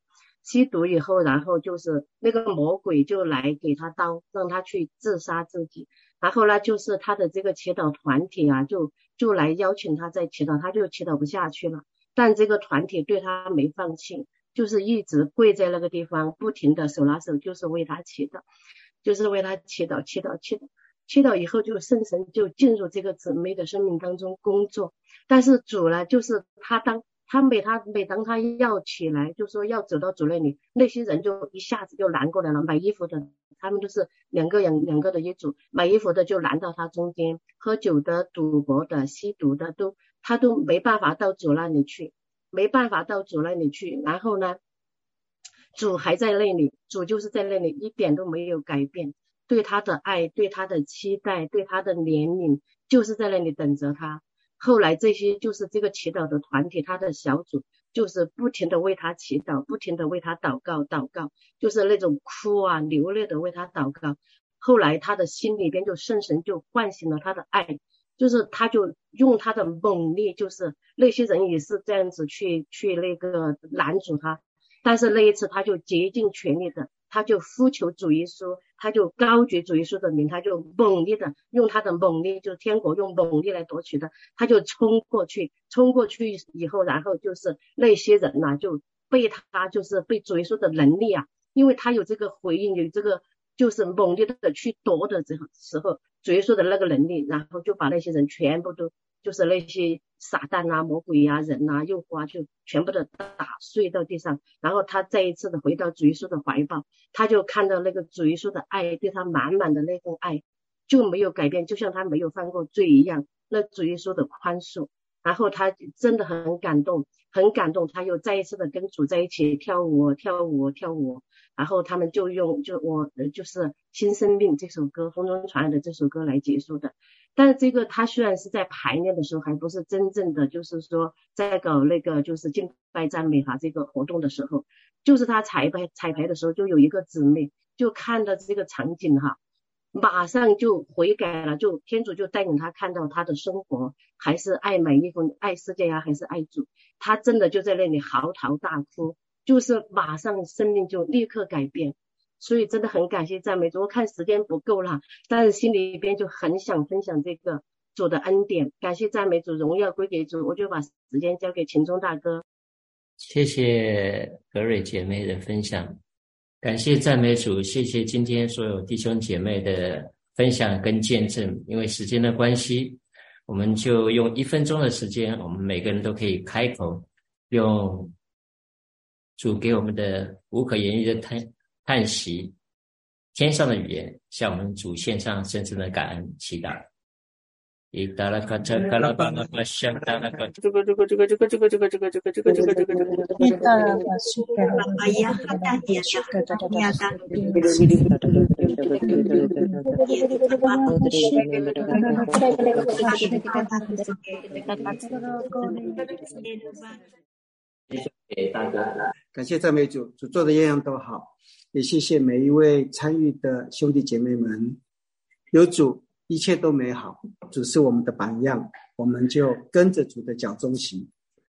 吸毒以后，然后就是那个魔鬼就来给他刀，让他去自杀自己。然后呢，就是他的这个祈祷团体啊，就就来邀请他再祈祷，他就祈祷不下去了。但这个团体对他没放弃，就是一直跪在那个地方，不停的手拉手，就是为他祈祷，就是为他祈祷，祈祷，祈祷。祈祷以后，就圣神就进入这个姊妹的生命当中工作。但是主呢，就是他当他每他每当他要起来，就说要走到主那里，那些人就一下子就拦过来了。买衣服的，他们都是两个两两个的一组，买衣服的就拦到他中间，喝酒的、赌博的、吸毒的，都他都没办法到主那里去，没办法到主那里去。然后呢，主还在那里，主就是在那里，一点都没有改变。对他的爱，对他的期待，对他的怜悯，就是在那里等着他。后来这些就是这个祈祷的团体，他的小组就是不停的为他祈祷，不停的为他祷告祷告，就是那种哭啊流泪的为他祷告。后来他的心里边就圣神就唤醒了他的爱，就是他就用他的猛力，就是那些人也是这样子去去那个拦阻他，但是那一次他就竭尽全力的，他就呼求主耶稣，他就高举主耶稣的名，他就猛力的用他的猛力，就天国用猛力来夺取的，他就冲过去，冲过去以后，然后就是那些人呐、啊，就被他就是被主耶稣的能力啊，因为他有这个回应，有这个就是猛力的去夺的时候，主耶稣的那个能力，然后就把那些人全部都就是那些撒旦啊、魔鬼啊、人啊、诱惑啊，就全部的打碎到地上。然后他再一次的回到主耶稣的怀抱，他就看到那个主耶稣的爱，对他满满的那份爱就没有改变，就像他没有犯过罪一样，那主耶稣的宽恕。然后他真的很感动，很感动，他又再一次的跟主在一起跳舞跳舞跳舞。然后他们就用就我就是新生命这首歌，风中传来的这首歌来结束的。但是这个他虽然是在排练的时候，还不是真正的就是说在搞那个就是敬拜赞美哈这个活动的时候，就是他彩排彩排的时候，就有一个姊妹就看到这个场景哈，马上就悔改了，就天主就带领他看到他的生活还是爱每一分爱世界呀、啊，还是爱主，他真的就在那里嚎啕大哭，就是马上生命就立刻改变。所以真的很感谢赞美主，我看时间不够了，但是心里边就很想分享这个主的恩典，感谢赞美主，荣耀归给主。我就把时间交给秦忠大哥。 谢谢格瑞姐妹的分享，感谢赞美主，谢谢今天所有弟兄姐妹的分享跟见证。因为时间的关系，我们就用一分钟的时间，我们每个人都可以开口，用主给我们的无可言喻的叹叹息，天上的语言，向我们主献上深深的感恩祈祷。伊达拉卡查卡拉巴拉巴香达拉卡这个这个这个这个这个这个这个这个这个这个这个这个伊达拉巴苏卡拉巴呀哈达呀沙卡达呀达感谢赞美主，主做的样样都好，也谢谢每一位参与的兄弟姐妹们，有主一切都美好，主是我们的榜样，我们就跟着主的脚中行。